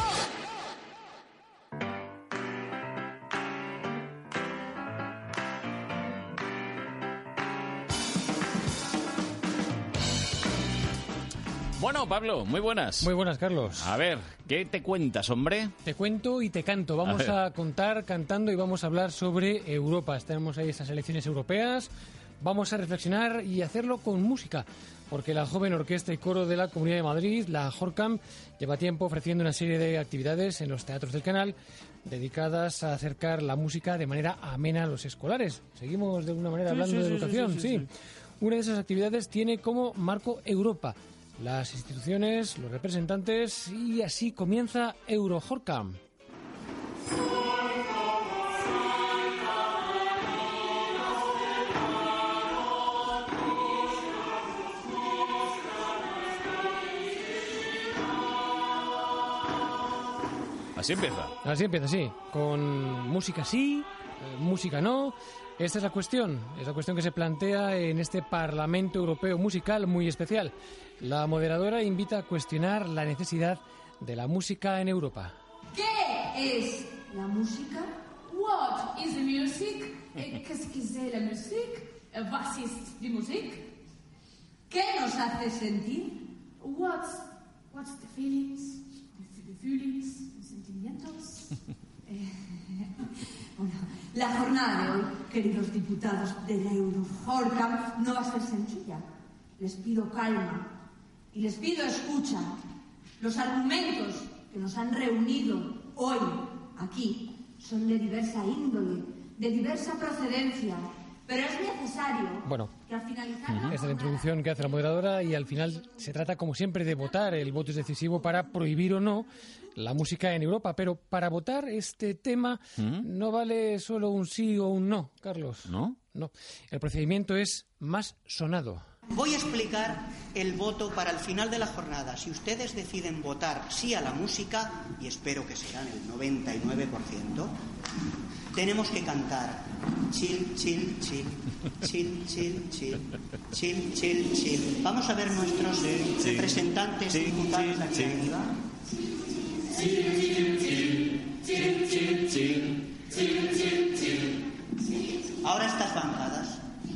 Bueno, Pablo, muy buenas. Muy buenas, Carlos. A ver, ¿qué te cuentas, hombre? Te cuento y te canto. Vamos a contar cantando y vamos a hablar sobre Europa. Tenemos ahí estas elecciones europeas. Vamos a reflexionar y hacerlo con música, porque la joven orquesta y coro de la Comunidad de Madrid, la JORCAM, lleva tiempo ofreciendo una serie de actividades en los teatros del canal dedicadas a acercar la música de manera amena a los escolares. Seguimos de alguna manera hablando de educación, sí. Una de esas actividades tiene como marco Europa, las instituciones, los representantes, y así comienza EuroJORCAM. Así empieza. Así empieza, sí. Con música sí, música no. Esta es la cuestión que se plantea en este Parlamento Europeo musical muy especial. La moderadora invita a cuestionar la necesidad de la música en Europa. ¿Qué es la música? What is the music? Qu'est-ce que c'est la musique? Was ist die Musik? ¿Qué nos hace sentir? What's the feelings? The feelings, los sentimientos. Bueno, la jornada de hoy, queridos diputados de la EuroJORCAM, no va a ser sencilla. Les pido calma y les pido escucha. Los argumentos que nos han reunido hoy aquí son de diversa índole, de diversa procedencia, pero es necesario que al finalizar esta es la introducción que hace la moderadora y al final se trata, como siempre, de votar. El voto es decisivo para prohibir o no la música en Europa, pero para votar este tema no vale solo un sí o un no, Carlos. ¿No? No. El procedimiento es más sonado. Voy a explicar el voto para el final de la jornada. Si ustedes deciden votar sí a la música, y espero que serán el 99%, tenemos que cantar chill, chill, chill, chill, chill, chill, chill, chill, chill. Vamos a ver nuestros representantes diputados aquí arriba. Ahora estas bancadas.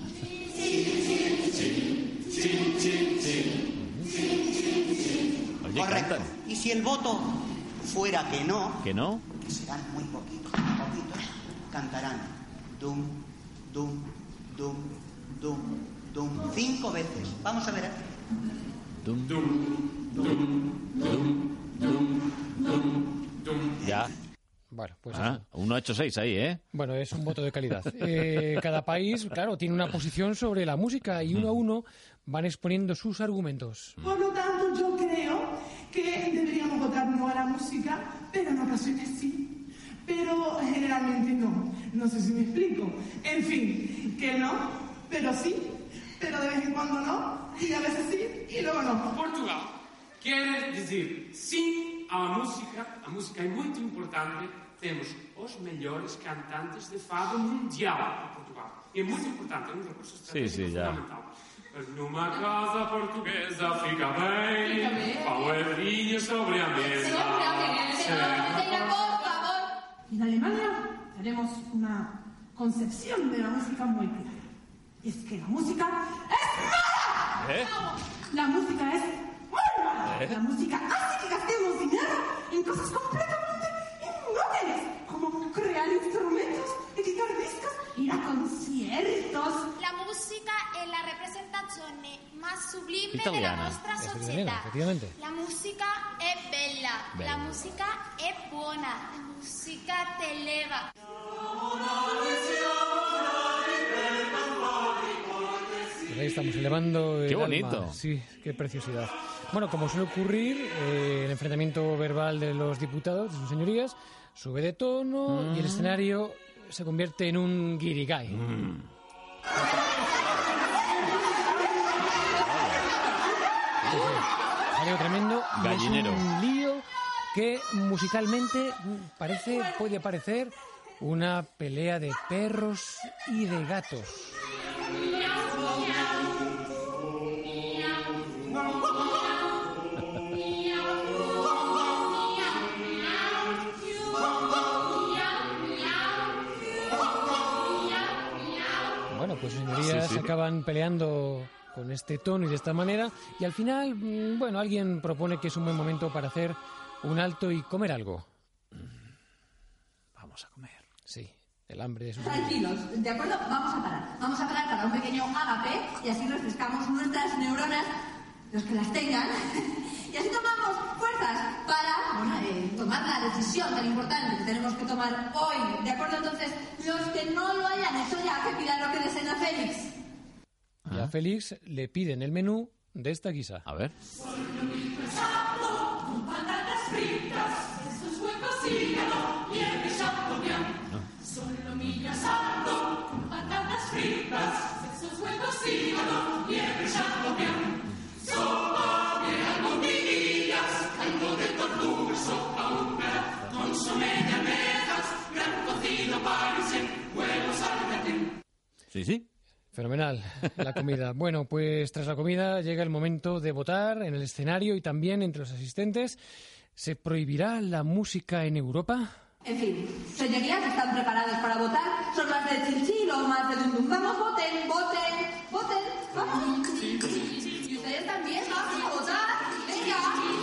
Oye, correcto. cantan. Y si el voto fuera que no, ¿Que no? que serán muy poquitos, cantarán dum, dum, dum, dum, dum 5 veces. Vamos a ver. Dum, dum, dum, dum, dum, dum, dum. Ya. Bueno, pues 1-8-6 ahí, ¿eh? Bueno, es un voto de calidad. Cada país, claro, tiene una posición sobre la música y uno a uno van exponiendo sus argumentos. Por lo tanto, yo creo que deberíamos votar no a la música, pero en ocasiones sí. Pero generalmente no. No sé si me explico. En fin, que no, pero sí. Pero de vez en cuando no. Y a veces sí, y luego no. Portugal quer dizer sim à música. A música é muito importante. Temos os melhores cantantes de fado mundial em Portugal. É muito importante, é um recurso estratégico fundamental. Numa casa portuguesa fica bem, pão e vinho sobre a mesa. Por favor. En Alemania tenemos una concepción de la música muy clara. Y es que la música es mala. La música es muy mala. La música hace que gastemos dinero en cosas completamente inútiles, como crear instrumentos, editar discos, ir a conciertos. La música è la representazione más sublime Italiana. della nostra Italiana, società. efectivamente. La música è bella, la música è buona, la música te eleva. Pues ahí estamos elevando el ¡Qué bonito! alma. Sí, qué preciosidad. Bueno, como suele ocurrir, el enfrentamiento verbal de los diputados, de sus señorías, sube de tono y el escenario se convierte en un guirigay. Algo tremendo. Gallinero. Y es un lío que musicalmente puede parecer una pelea de perros y de gatos. Bueno, pues señorías, Sí. acaban peleando con este tono y de esta manera, y al final, bueno, alguien propone que es un buen momento para hacer un alto y comer algo. Vamos a comer. Sí, el hambre es un... Tranquilos, ¿de acuerdo? Vamos a parar. Vamos a parar para un pequeño ágape y así refrescamos nuestras neuronas, los que las tengan, y así tomamos fuerzas para tomar la decisión tan importante que tenemos que tomar hoy. ¿De acuerdo? Entonces, los que no lo hayan hecho ya, que pidan lo que deseen a Félix. Y a Félix le piden el menú de esta guisa. A ver. Con patatas fritas, esos huevos hígado y el champignon. Solomillo asado con patatas fritas, esos huevos hígado y el champignon. Sopa de albondiguillas, caldo de tortuga, sopa húngara, consomé de almejas, gran cocido parisien, huevos al gratin. Sí. Fenomenal, la comida. Bueno, pues tras la comida llega el momento de votar en el escenario y también entre los asistentes. ¿Se prohibirá la música en Europa? En fin, señorías, ¿están preparados para votar? ¿Son más de chinchil o más de dum dum? Vamos, voten, vamos. Y ustedes también, vamos a votar. Venga.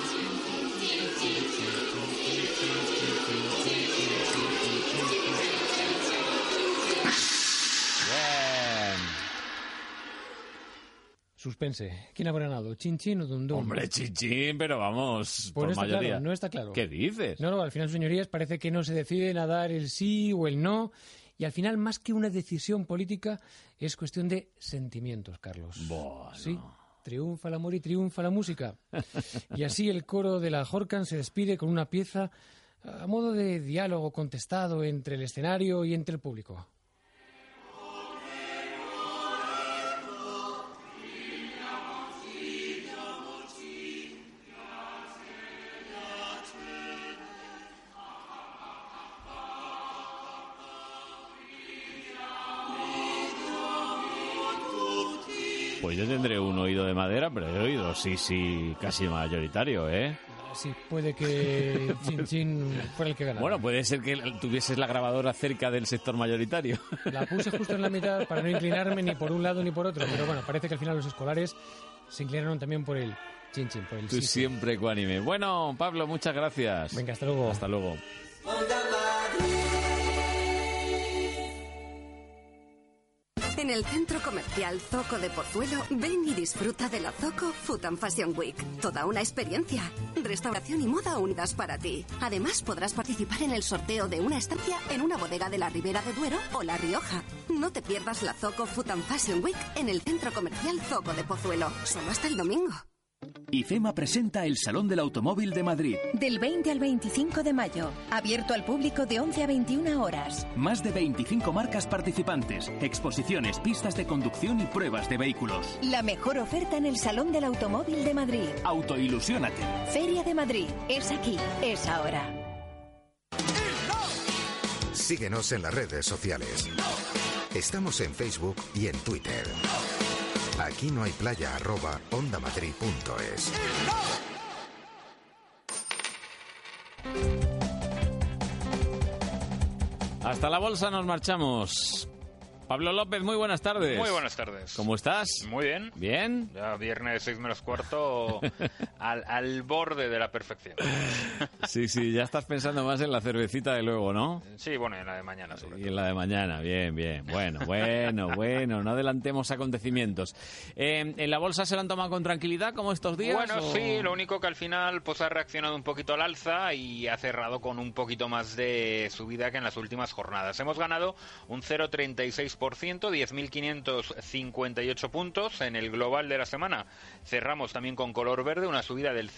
Suspense. ¿Quién habrá ganado? ¿Chin o Dum Dum? Hombre, Chin, pero vamos, Pues por no está mayoría. claro, no está claro. ¿Qué dices? No, al final, señorías, parece que no se deciden a dar el sí o el no. Y al final, más que una decisión política, es cuestión de sentimientos, Carlos. Bueno. Sí, triunfa el amor y triunfa la música. Y así el coro de la Horcan se despide con una pieza a modo de diálogo contestado entre el escenario y entre el público. Pues yo tendré un oído de madera, pero he oído, sí, casi mayoritario, ¿eh? Sí, puede que Chin fuera el que ganara. Bueno, puede ser que tuvieses la grabadora cerca del sector mayoritario. La puse justo en la mitad para no inclinarme ni por un lado ni por otro, pero bueno, parece que al final los escolares se inclinaron también por el Chin, por el Tú sí. siempre ecuánime. Bueno, Pablo, muchas gracias. Venga, hasta luego. Hasta luego. En el centro comercial Zoco de Pozuelo, ven y disfruta de la Zoco Food and Fashion Week. Toda una experiencia. Restauración y moda unidas para ti. Además, podrás participar en el sorteo de una estancia en una bodega de la Ribera de Duero o La Rioja. No te pierdas la Zoco Food and Fashion Week en el centro comercial Zoco de Pozuelo. Solo hasta el domingo. IFEMA presenta el Salón del Automóvil de Madrid. Del 20 al 25 de mayo. Abierto al público de 11 a 21 horas. Más de 25 marcas participantes, exposiciones, pistas de conducción y pruebas de vehículos. La mejor oferta en el Salón del Automóvil de Madrid. Autoilusiónate. Feria de Madrid. Es aquí, es ahora. Síguenos en las redes sociales. Estamos en Facebook y en Twitter. Aquí no hay playa @ondamadrid.es. Hasta la bolsa nos marchamos. Pablo López, muy buenas tardes. Muy buenas tardes. ¿Cómo estás? Muy bien. ¿Bien? Ya viernes 6 menos cuarto al borde de la perfección. Sí, ya estás pensando más en la cervecita de luego, ¿no? Sí, bueno, en la de mañana sobre todo. Y en la de mañana, bien. Bueno, no adelantemos acontecimientos. ¿En la bolsa se lo han tomado con tranquilidad como estos días? Bueno, sí, lo único que al final pues ha reaccionado un poquito al alza y ha cerrado con un poquito más de subida que en las últimas jornadas. Hemos ganado un 0,36%. 10.558 puntos. En el global de la semana cerramos también con color verde, una subida del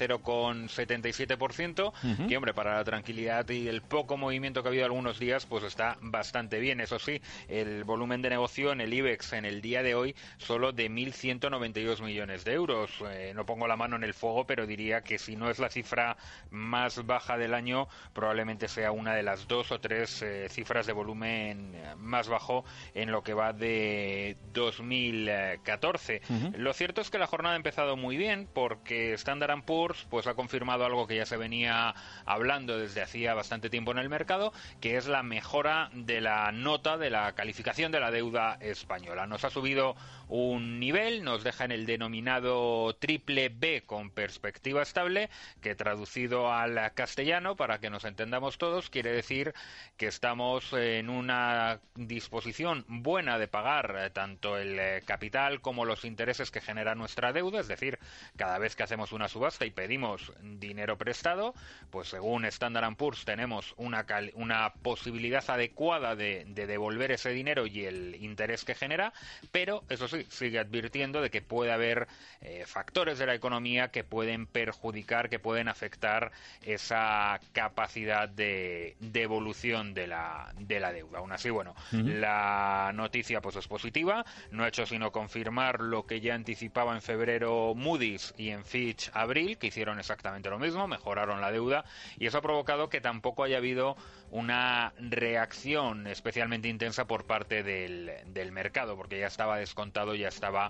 0,77%, que hombre, para la tranquilidad y el poco movimiento que ha habido algunos días, pues está bastante bien. Eso sí, el volumen de negocio en el IBEX en el día de hoy solo de 1.192 millones de euros. No pongo la mano en el fuego, pero diría que si no es la cifra más baja del año, probablemente sea una de las 2 o 3 cifras de volumen más bajo en lo que va de 2014. Lo cierto es que la jornada ha empezado muy bien, porque Standard & Poor's pues ha confirmado algo que ya se venía hablando desde hacía bastante tiempo en el mercado, que es la mejora de la nota de la calificación de la deuda española. Nos ha subido un nivel, nos deja en el denominado triple B con perspectiva estable, que traducido al castellano, para que nos entendamos todos, quiere decir que estamos en una disposición buena de pagar tanto el capital como los intereses que genera nuestra deuda, es decir, cada vez que hacemos una subasta y pedimos dinero prestado, pues según Standard & Poor's tenemos una posibilidad adecuada de devolver ese dinero y el interés que genera, pero eso sí, sigue advirtiendo de que puede haber factores de la economía que pueden perjudicar, que pueden afectar esa capacidad de devolución de la deuda. Aún así, bueno, la noticia pues es positiva, no ha hecho sino confirmar lo que ya anticipaba en febrero Moody's y en Fitch abril, que hicieron exactamente lo mismo, mejoraron la deuda, y eso ha provocado que tampoco haya habido una reacción especialmente intensa por parte del mercado, porque ya estaba descontado, ya estaba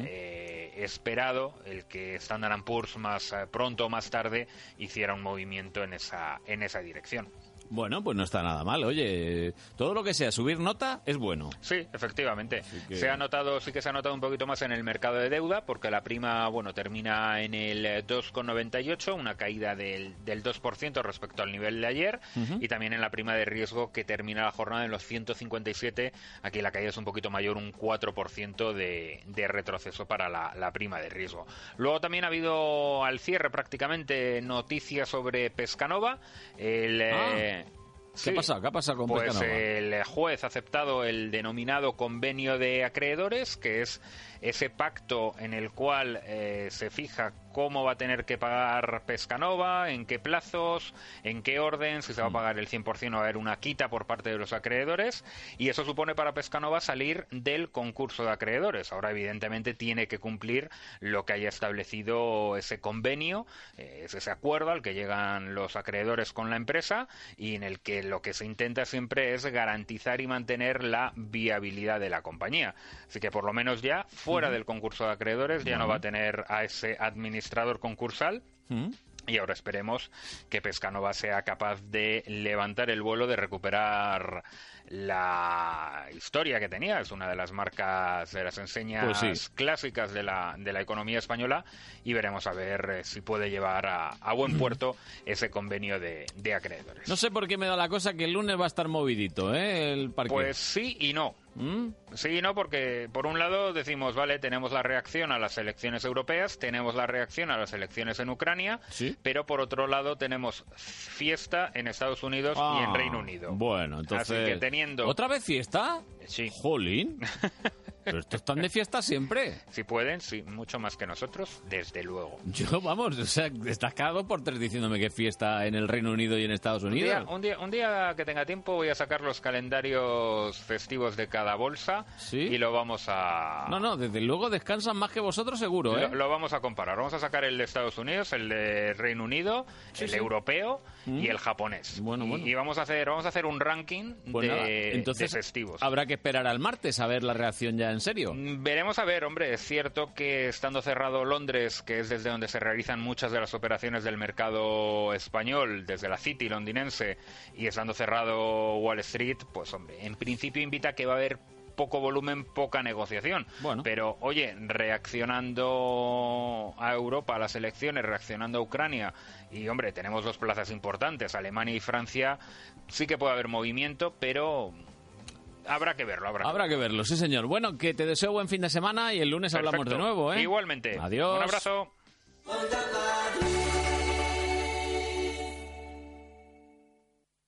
esperado el que Standard & Poor's más pronto o más tarde hiciera un movimiento en esa dirección. Bueno, pues no está nada mal. Oye, todo lo que sea subir nota es bueno. Sí, efectivamente. Que... sí que se ha notado un poquito más en el mercado de deuda, porque la prima, bueno, termina en el 2,98, una caída del 2% respecto al nivel de ayer, y también en la prima de riesgo, que termina la jornada en los 157. Aquí la caída es un poquito mayor, un 4% de retroceso para la prima de riesgo. Luego también ha habido al cierre prácticamente noticias sobre Pescanova. ¿Qué pasa con Pescanova? Pues el juez ha aceptado el denominado convenio de acreedores, que es ese pacto en el cual se fija cómo va a tener que pagar Pescanova, en qué plazos, en qué orden, si se va a pagar el 100% o va a haber una quita por parte de los acreedores, y eso supone para Pescanova salir del concurso de acreedores. Ahora, evidentemente, tiene que cumplir lo que haya establecido ese convenio, es ese acuerdo al que llegan los acreedores con la empresa, y en el que lo que se intenta siempre es garantizar y mantener la viabilidad de la compañía. Así que por lo menos ya fuera del concurso de acreedores ya no va a tener a ese administrador concursal. Y ahora esperemos que Pescanova sea capaz de levantar el vuelo, de recuperar la historia que tenía. Es una de las marcas, de las enseñas clásicas de la economía española, y veremos a ver si puede llevar a buen puerto ese convenio de acreedores. No sé por qué me da la cosa que el lunes va a estar movidito, el parque. Pues sí y no. Sí y no, porque por un lado decimos, vale, tenemos la reacción a las elecciones europeas, tenemos la reacción a las elecciones en Ucrania, pero por otro lado tenemos fiesta en Estados Unidos y en Reino Unido. Bueno, entonces... Así que teniendo... ¿Otra vez fiesta? Sí. Jolín. Pero estos están de fiesta siempre. Si pueden, sí, mucho más que nosotros, desde luego. Yo, vamos, o sea, estás cada 2 por 3 diciéndome que fiesta en el Reino Unido y en Estados Unidos. Un día que tenga tiempo voy a sacar los calendarios festivos de cada bolsa y lo vamos a... No, desde luego descansan más que vosotros seguro, ¿eh? Lo vamos a comparar. Vamos a sacar el de Estados Unidos, el de Reino Unido, el europeo y el japonés. Bueno. Y vamos a hacer un ranking de festivos. Habrá que esperar al martes a ver la reacción ya en serio. Veremos a ver, hombre, es cierto que estando cerrado Londres, que es desde donde se realizan muchas de las operaciones del mercado español, desde la City londinense, y estando cerrado Wall Street, pues hombre, en principio invita a que va a haber poco volumen, poca negociación. Pero, oye, reaccionando a Europa, a las elecciones, reaccionando a Ucrania, y, hombre, tenemos 2 plazas importantes, Alemania y Francia, sí que puede haber movimiento, pero... Habrá que verlo. Habrá que verlo, sí señor. Bueno, que te deseo buen fin de semana y el lunes hablamos de nuevo, ¿eh? Igualmente. Adiós. Un abrazo.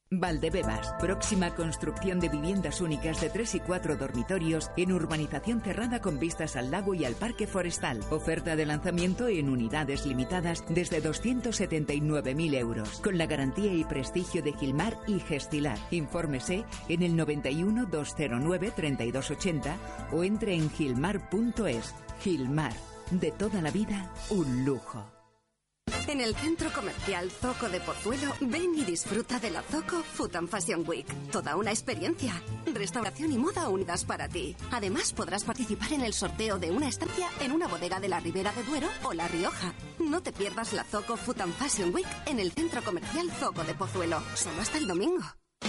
Valdebebas, próxima construcción de viviendas únicas de 3 y 4 dormitorios en urbanización cerrada con vistas al lago y al parque forestal. Oferta de lanzamiento en unidades limitadas desde 279.000 euros, con la garantía y prestigio de Gilmar y Gestilar. Infórmese en el 91 209 3280 o entre en gilmar.es. Gilmar, de toda la vida, un lujo. En el Centro Comercial Zoco de Pozuelo, ven y disfruta de la Zoco Food and Fashion Week. Toda una experiencia. Restauración y moda unidas para ti. Además, podrás participar en el sorteo de una estancia en una bodega de la Ribera de Duero o La Rioja. No te pierdas la Zoco Food and Fashion Week en el Centro Comercial Zoco de Pozuelo. Solo hasta el domingo.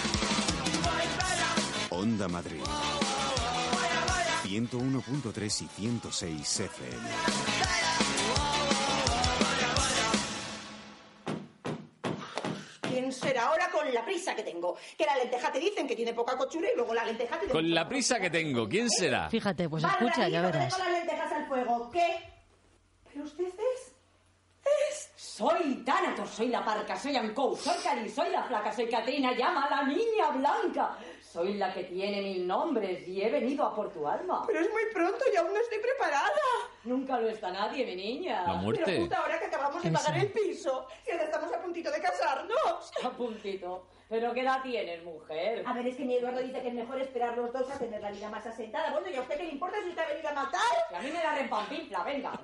Onda Madrid. 101.3 y 106 FM. ¿Quién será ahora con la prisa que tengo? Que la lenteja te dicen que tiene poca cochura y luego la lenteja te... Con la prisa que tengo, ¿quién será? Fíjate, pues escucha, ya verás. Con las lentejas al fuego, ¿qué? ¿Pero usted es? Soy Thanatos, soy la parca, soy Ancou, soy Cali, soy la flaca, soy Catrina, llama a la niña blanca. Soy la que tiene 1000 nombres y he venido a por tu alma. Pero es muy pronto y aún no estoy preparada. Nunca lo está nadie, mi niña. La muerte. Pero justo ahora que acabamos de pagar el piso, que ahora estamos a puntito de casarnos. A puntito. ¿Pero qué edad tienes, mujer? A ver, es que mi Eduardo dice que es mejor esperar los dos a tener la vida más asentada. Bueno, ¿y a usted qué le importa si usted ha venido a matar? Que a mí me la rempampinfla, venga.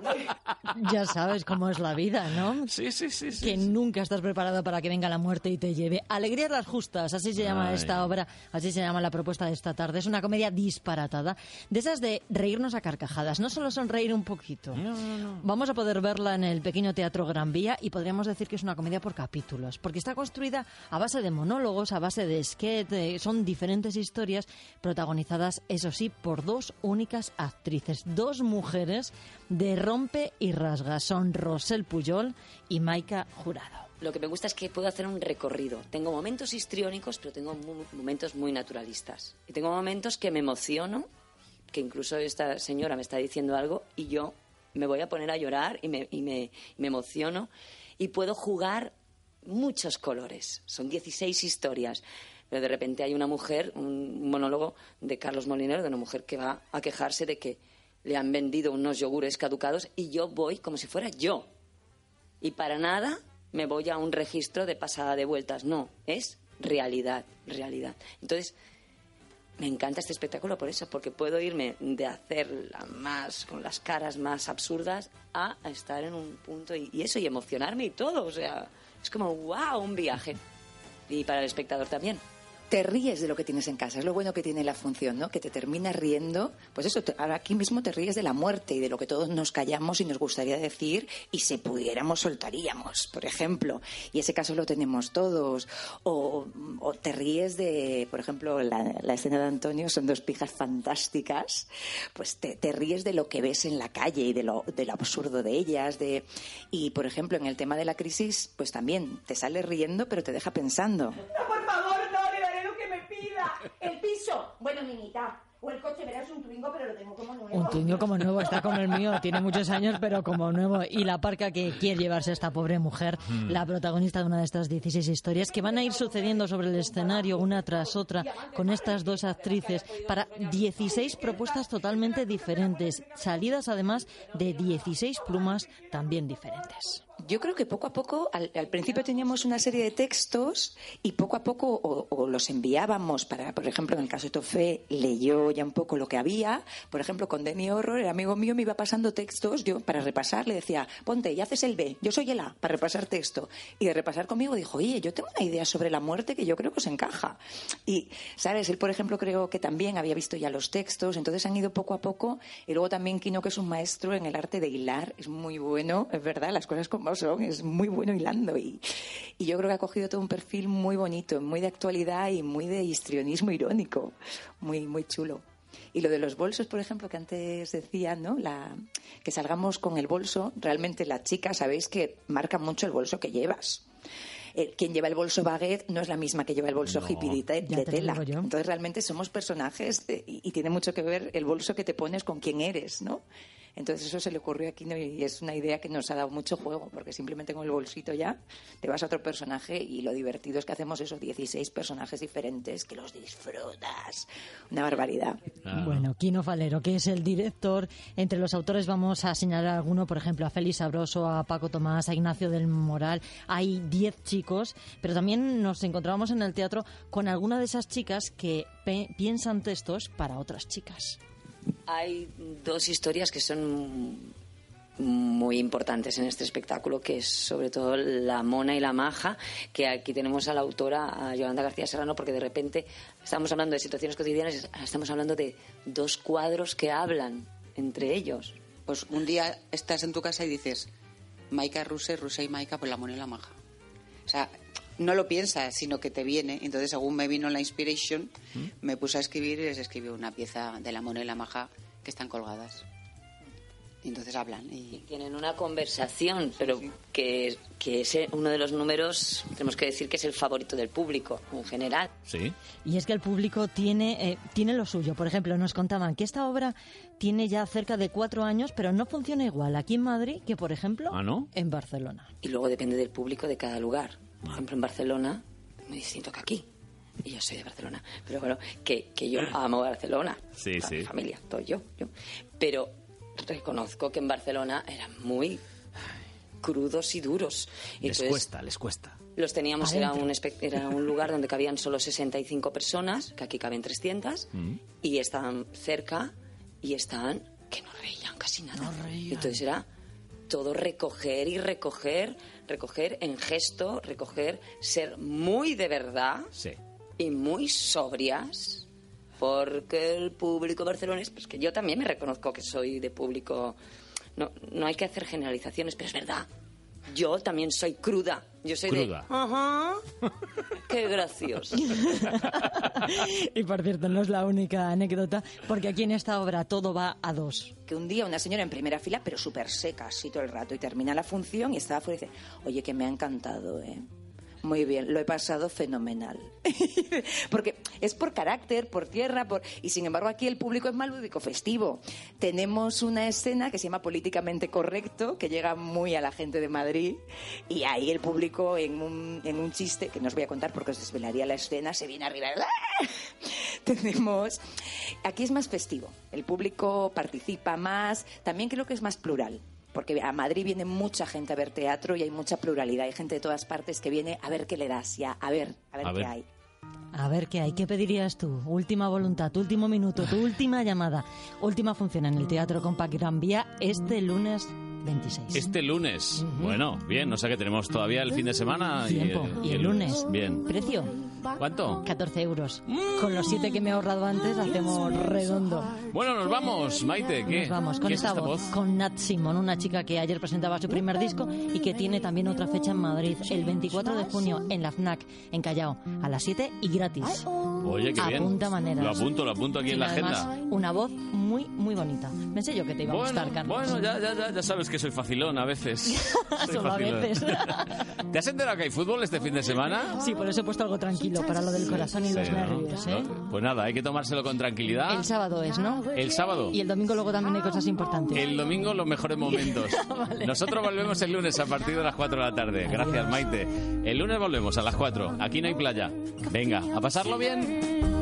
Ya sabes cómo es la vida, ¿no? Sí. Que nunca estás preparado para que venga la muerte y te lleve. Alegrías las justas, así se llama esta obra, así se llama la propuesta de esta tarde. Es una comedia disparatada, de esas de reírnos a carcajadas. No solo sonreír un poquito. No. Vamos a poder verla en el pequeño Teatro Gran Vía y podríamos decir que es una comedia por capítulos, porque está construida a base de monólogos, a base de sketch, son diferentes historias protagonizadas, eso sí, por 2 únicas actrices, 2 mujeres de rompe y rasga. Son Rosel Pujol y Maika Jurado. Lo que me gusta es que puedo hacer un recorrido. Tengo momentos histriónicos, pero tengo momentos muy naturalistas. Y tengo momentos que me emociono, que incluso esta señora me está diciendo algo y yo me voy a poner a llorar y me emociono. Y puedo jugar muchos colores. Son 16 historias. Pero de repente hay una mujer, un monólogo de Carlos Molinero, de una mujer que va a quejarse de que le han vendido unos yogures caducados y yo voy como si fuera yo. Y para nada me voy a un registro de pasada de vueltas. No, es realidad. Entonces, me encanta este espectáculo por eso, porque puedo irme de hacerla más, con las caras más absurdas, a estar en un punto y emocionarme y todo. O sea, es como, wow, un viaje. Y para el espectador también. Te ríes de lo que tienes en casa, es lo bueno que tiene la función, ¿no? Que te terminas riendo, pues eso, ahora aquí mismo te ríes de la muerte y de lo que todos nos callamos y nos gustaría decir y si pudiéramos soltaríamos, por ejemplo, y ese caso lo tenemos todos, o te ríes de, por ejemplo, la escena de Antonio, son 2 pijas fantásticas, pues te ríes de lo que ves en la calle y de lo absurdo de ellas, y por ejemplo, en el tema de la crisis, pues también te sales riendo pero te deja pensando. No, por favor, no, le daré lo que me pida. El piso, bueno, niñita. O el coche, verás, un Twingo, pero lo tengo como nuevo. Un Twingo como nuevo, está como el mío, tiene muchos años, pero como nuevo. Y la parca que quiere llevarse a esta pobre mujer, la protagonista de una de estas 16 historias, que van a ir sucediendo sobre el escenario una tras otra, con estas 2 actrices, para 16 propuestas totalmente diferentes, salidas además de 16 plumas también diferentes. Yo creo que poco a poco, al principio teníamos una serie de textos y poco a poco o los enviábamos para, por ejemplo, en el caso de Tofé, leyó ya un poco lo que había. Por ejemplo, con Demi Horror, el amigo mío me iba pasando textos, yo para repasar le decía, ponte y haces el B, yo soy el A, para repasar texto. Y de repasar conmigo dijo, oye, yo tengo una idea sobre la muerte que yo creo que os encaja. Y, ¿sabes? Él, por ejemplo, creo que también había visto ya los textos, entonces han ido poco a poco. Y luego también Kino, que es un maestro en el arte de hilar, es muy bueno, es verdad, las cosas como son, es muy bueno hilando y yo creo que ha cogido todo un perfil muy bonito, muy de actualidad y muy de histrionismo irónico, muy, muy chulo. Y lo de los bolsos, por ejemplo, que antes decían, ¿no? Que salgamos con el bolso, realmente las chicas sabéis que marcan mucho el bolso que llevas. Quien lleva el bolso baguette no es la misma que lleva el bolso hippie de tela. Entonces realmente somos personajes y tiene mucho que ver el bolso que te pones con quién eres, ¿no? Entonces eso se le ocurrió aquí y es una idea que nos ha dado mucho juego, porque simplemente con el bolsito ya te vas a otro personaje y lo divertido es que hacemos esos 16 personajes diferentes que los disfrutas. Una barbaridad. Bueno, Quino Falero, que es el director. Entre los autores vamos a señalar alguno, por ejemplo, a Félix Sabroso, a Paco Tomás, a Ignacio del Moral. Hay 10 chicos, pero también nos encontramos en el teatro con alguna de esas chicas que piensan textos para otras chicas. Hay dos historias que son muy importantes en este espectáculo, que es sobre todo La Mona y la Maja, que aquí tenemos a la autora, a Yolanda García Serrano, porque de repente estamos hablando de situaciones cotidianas, estamos hablando de dos cuadros que hablan entre ellos. Pues un día estás en tu casa y dices, Maika Ruse y Maika, pues La Mona y la Maja. O sea, no lo piensas, sino que te viene. Entonces, según me vino la inspiration, me puse a escribir y les escribí una pieza de La Mona y la Maja que están colgadas. Y entonces hablan. Y tienen una conversación, pero sí. que es uno de los números, tenemos que decir que es el favorito del público en general. Sí. Y es que el público tiene lo suyo. Por ejemplo, nos contaban que esta obra tiene ya cerca de 4 años, pero no funciona igual aquí en Madrid que, por ejemplo, en Barcelona. Y luego depende del público de cada lugar. Por ejemplo, en Barcelona es muy distinto que aquí. Y yo soy de Barcelona. Pero bueno, que yo amo Barcelona. Sí. Mi familia, todo yo. Pero reconozco que en Barcelona eran muy crudos y duros. Entonces, les cuesta. Los teníamos, era un lugar donde cabían solo 65 personas, que aquí caben 300, y estaban cerca y estaban que no reían casi nada. Entonces era todo recoger en gesto, ser muy de verdad y muy sobrias, porque el público barcelonés, pues que yo también me reconozco que soy de público, no hay que hacer generalizaciones, pero es verdad, yo también soy cruda. Yo soy cruda. Ajá. Qué gracioso. Y por cierto, no es la única anécdota, porque aquí en esta obra todo va a dos. Que un día una señora en primera fila, pero súper seca, así todo el rato, y termina la función y estaba fuera y dice, oye, que me ha encantado, Muy bien, lo he pasado fenomenal. Porque es por carácter, por tierra, y sin embargo aquí el público es más lúdico, festivo. Tenemos una escena que se llama Políticamente Correcto, que llega muy a la gente de Madrid, y ahí el público en un chiste, que no os voy a contar porque os desvelaría la escena, se viene arriba. Aquí es más festivo, el público participa más, también creo que es más plural. Porque a Madrid viene mucha gente a ver teatro y hay mucha pluralidad. Hay gente de todas partes que viene a ver qué le das ya, a ver qué hay. A ver qué hay. ¿Qué pedirías tú? Última voluntad, tu último minuto, tu última llamada. Última función en el Teatro Compact Gran Vía este lunes 26. Este lunes. Bueno, bien, o sea que tenemos todavía el fin de semana. Y el lunes. Bien. ¿Precio? ¿Cuánto? 14 euros. Con los 7 que me he ahorrado antes hacemos redondo. Bueno, nos vamos, Maite. ¿Qué? Nos vamos con esta voz, con Nat Simon, una chica que ayer presentaba su primer disco y que tiene también otra fecha en Madrid, el 24 de junio en la FNAC, en Callao, a las 7 y gratis. Oye, qué bien. Apunta maneras. Lo apunto aquí en la agenda. Una voz muy, muy bonita. Pensé yo que te iba a gustar, Carlos. Bueno, ya sabes que soy facilón a veces. Solo a veces. ¿Te has enterado que hay fútbol este fin de semana? Sí, por eso he puesto algo tranquilo, para lo del corazón y los nervios, Pues nada, hay que tomárselo con tranquilidad. El sábado es, ¿no? El sábado. Y el domingo luego también hay cosas importantes. El domingo los mejores momentos. Vale. Nosotros volvemos el lunes a partir de las 4 de la tarde. Gracias, Maite. El lunes volvemos a las 4. Aquí no hay playa. Venga, a pasarlo bien.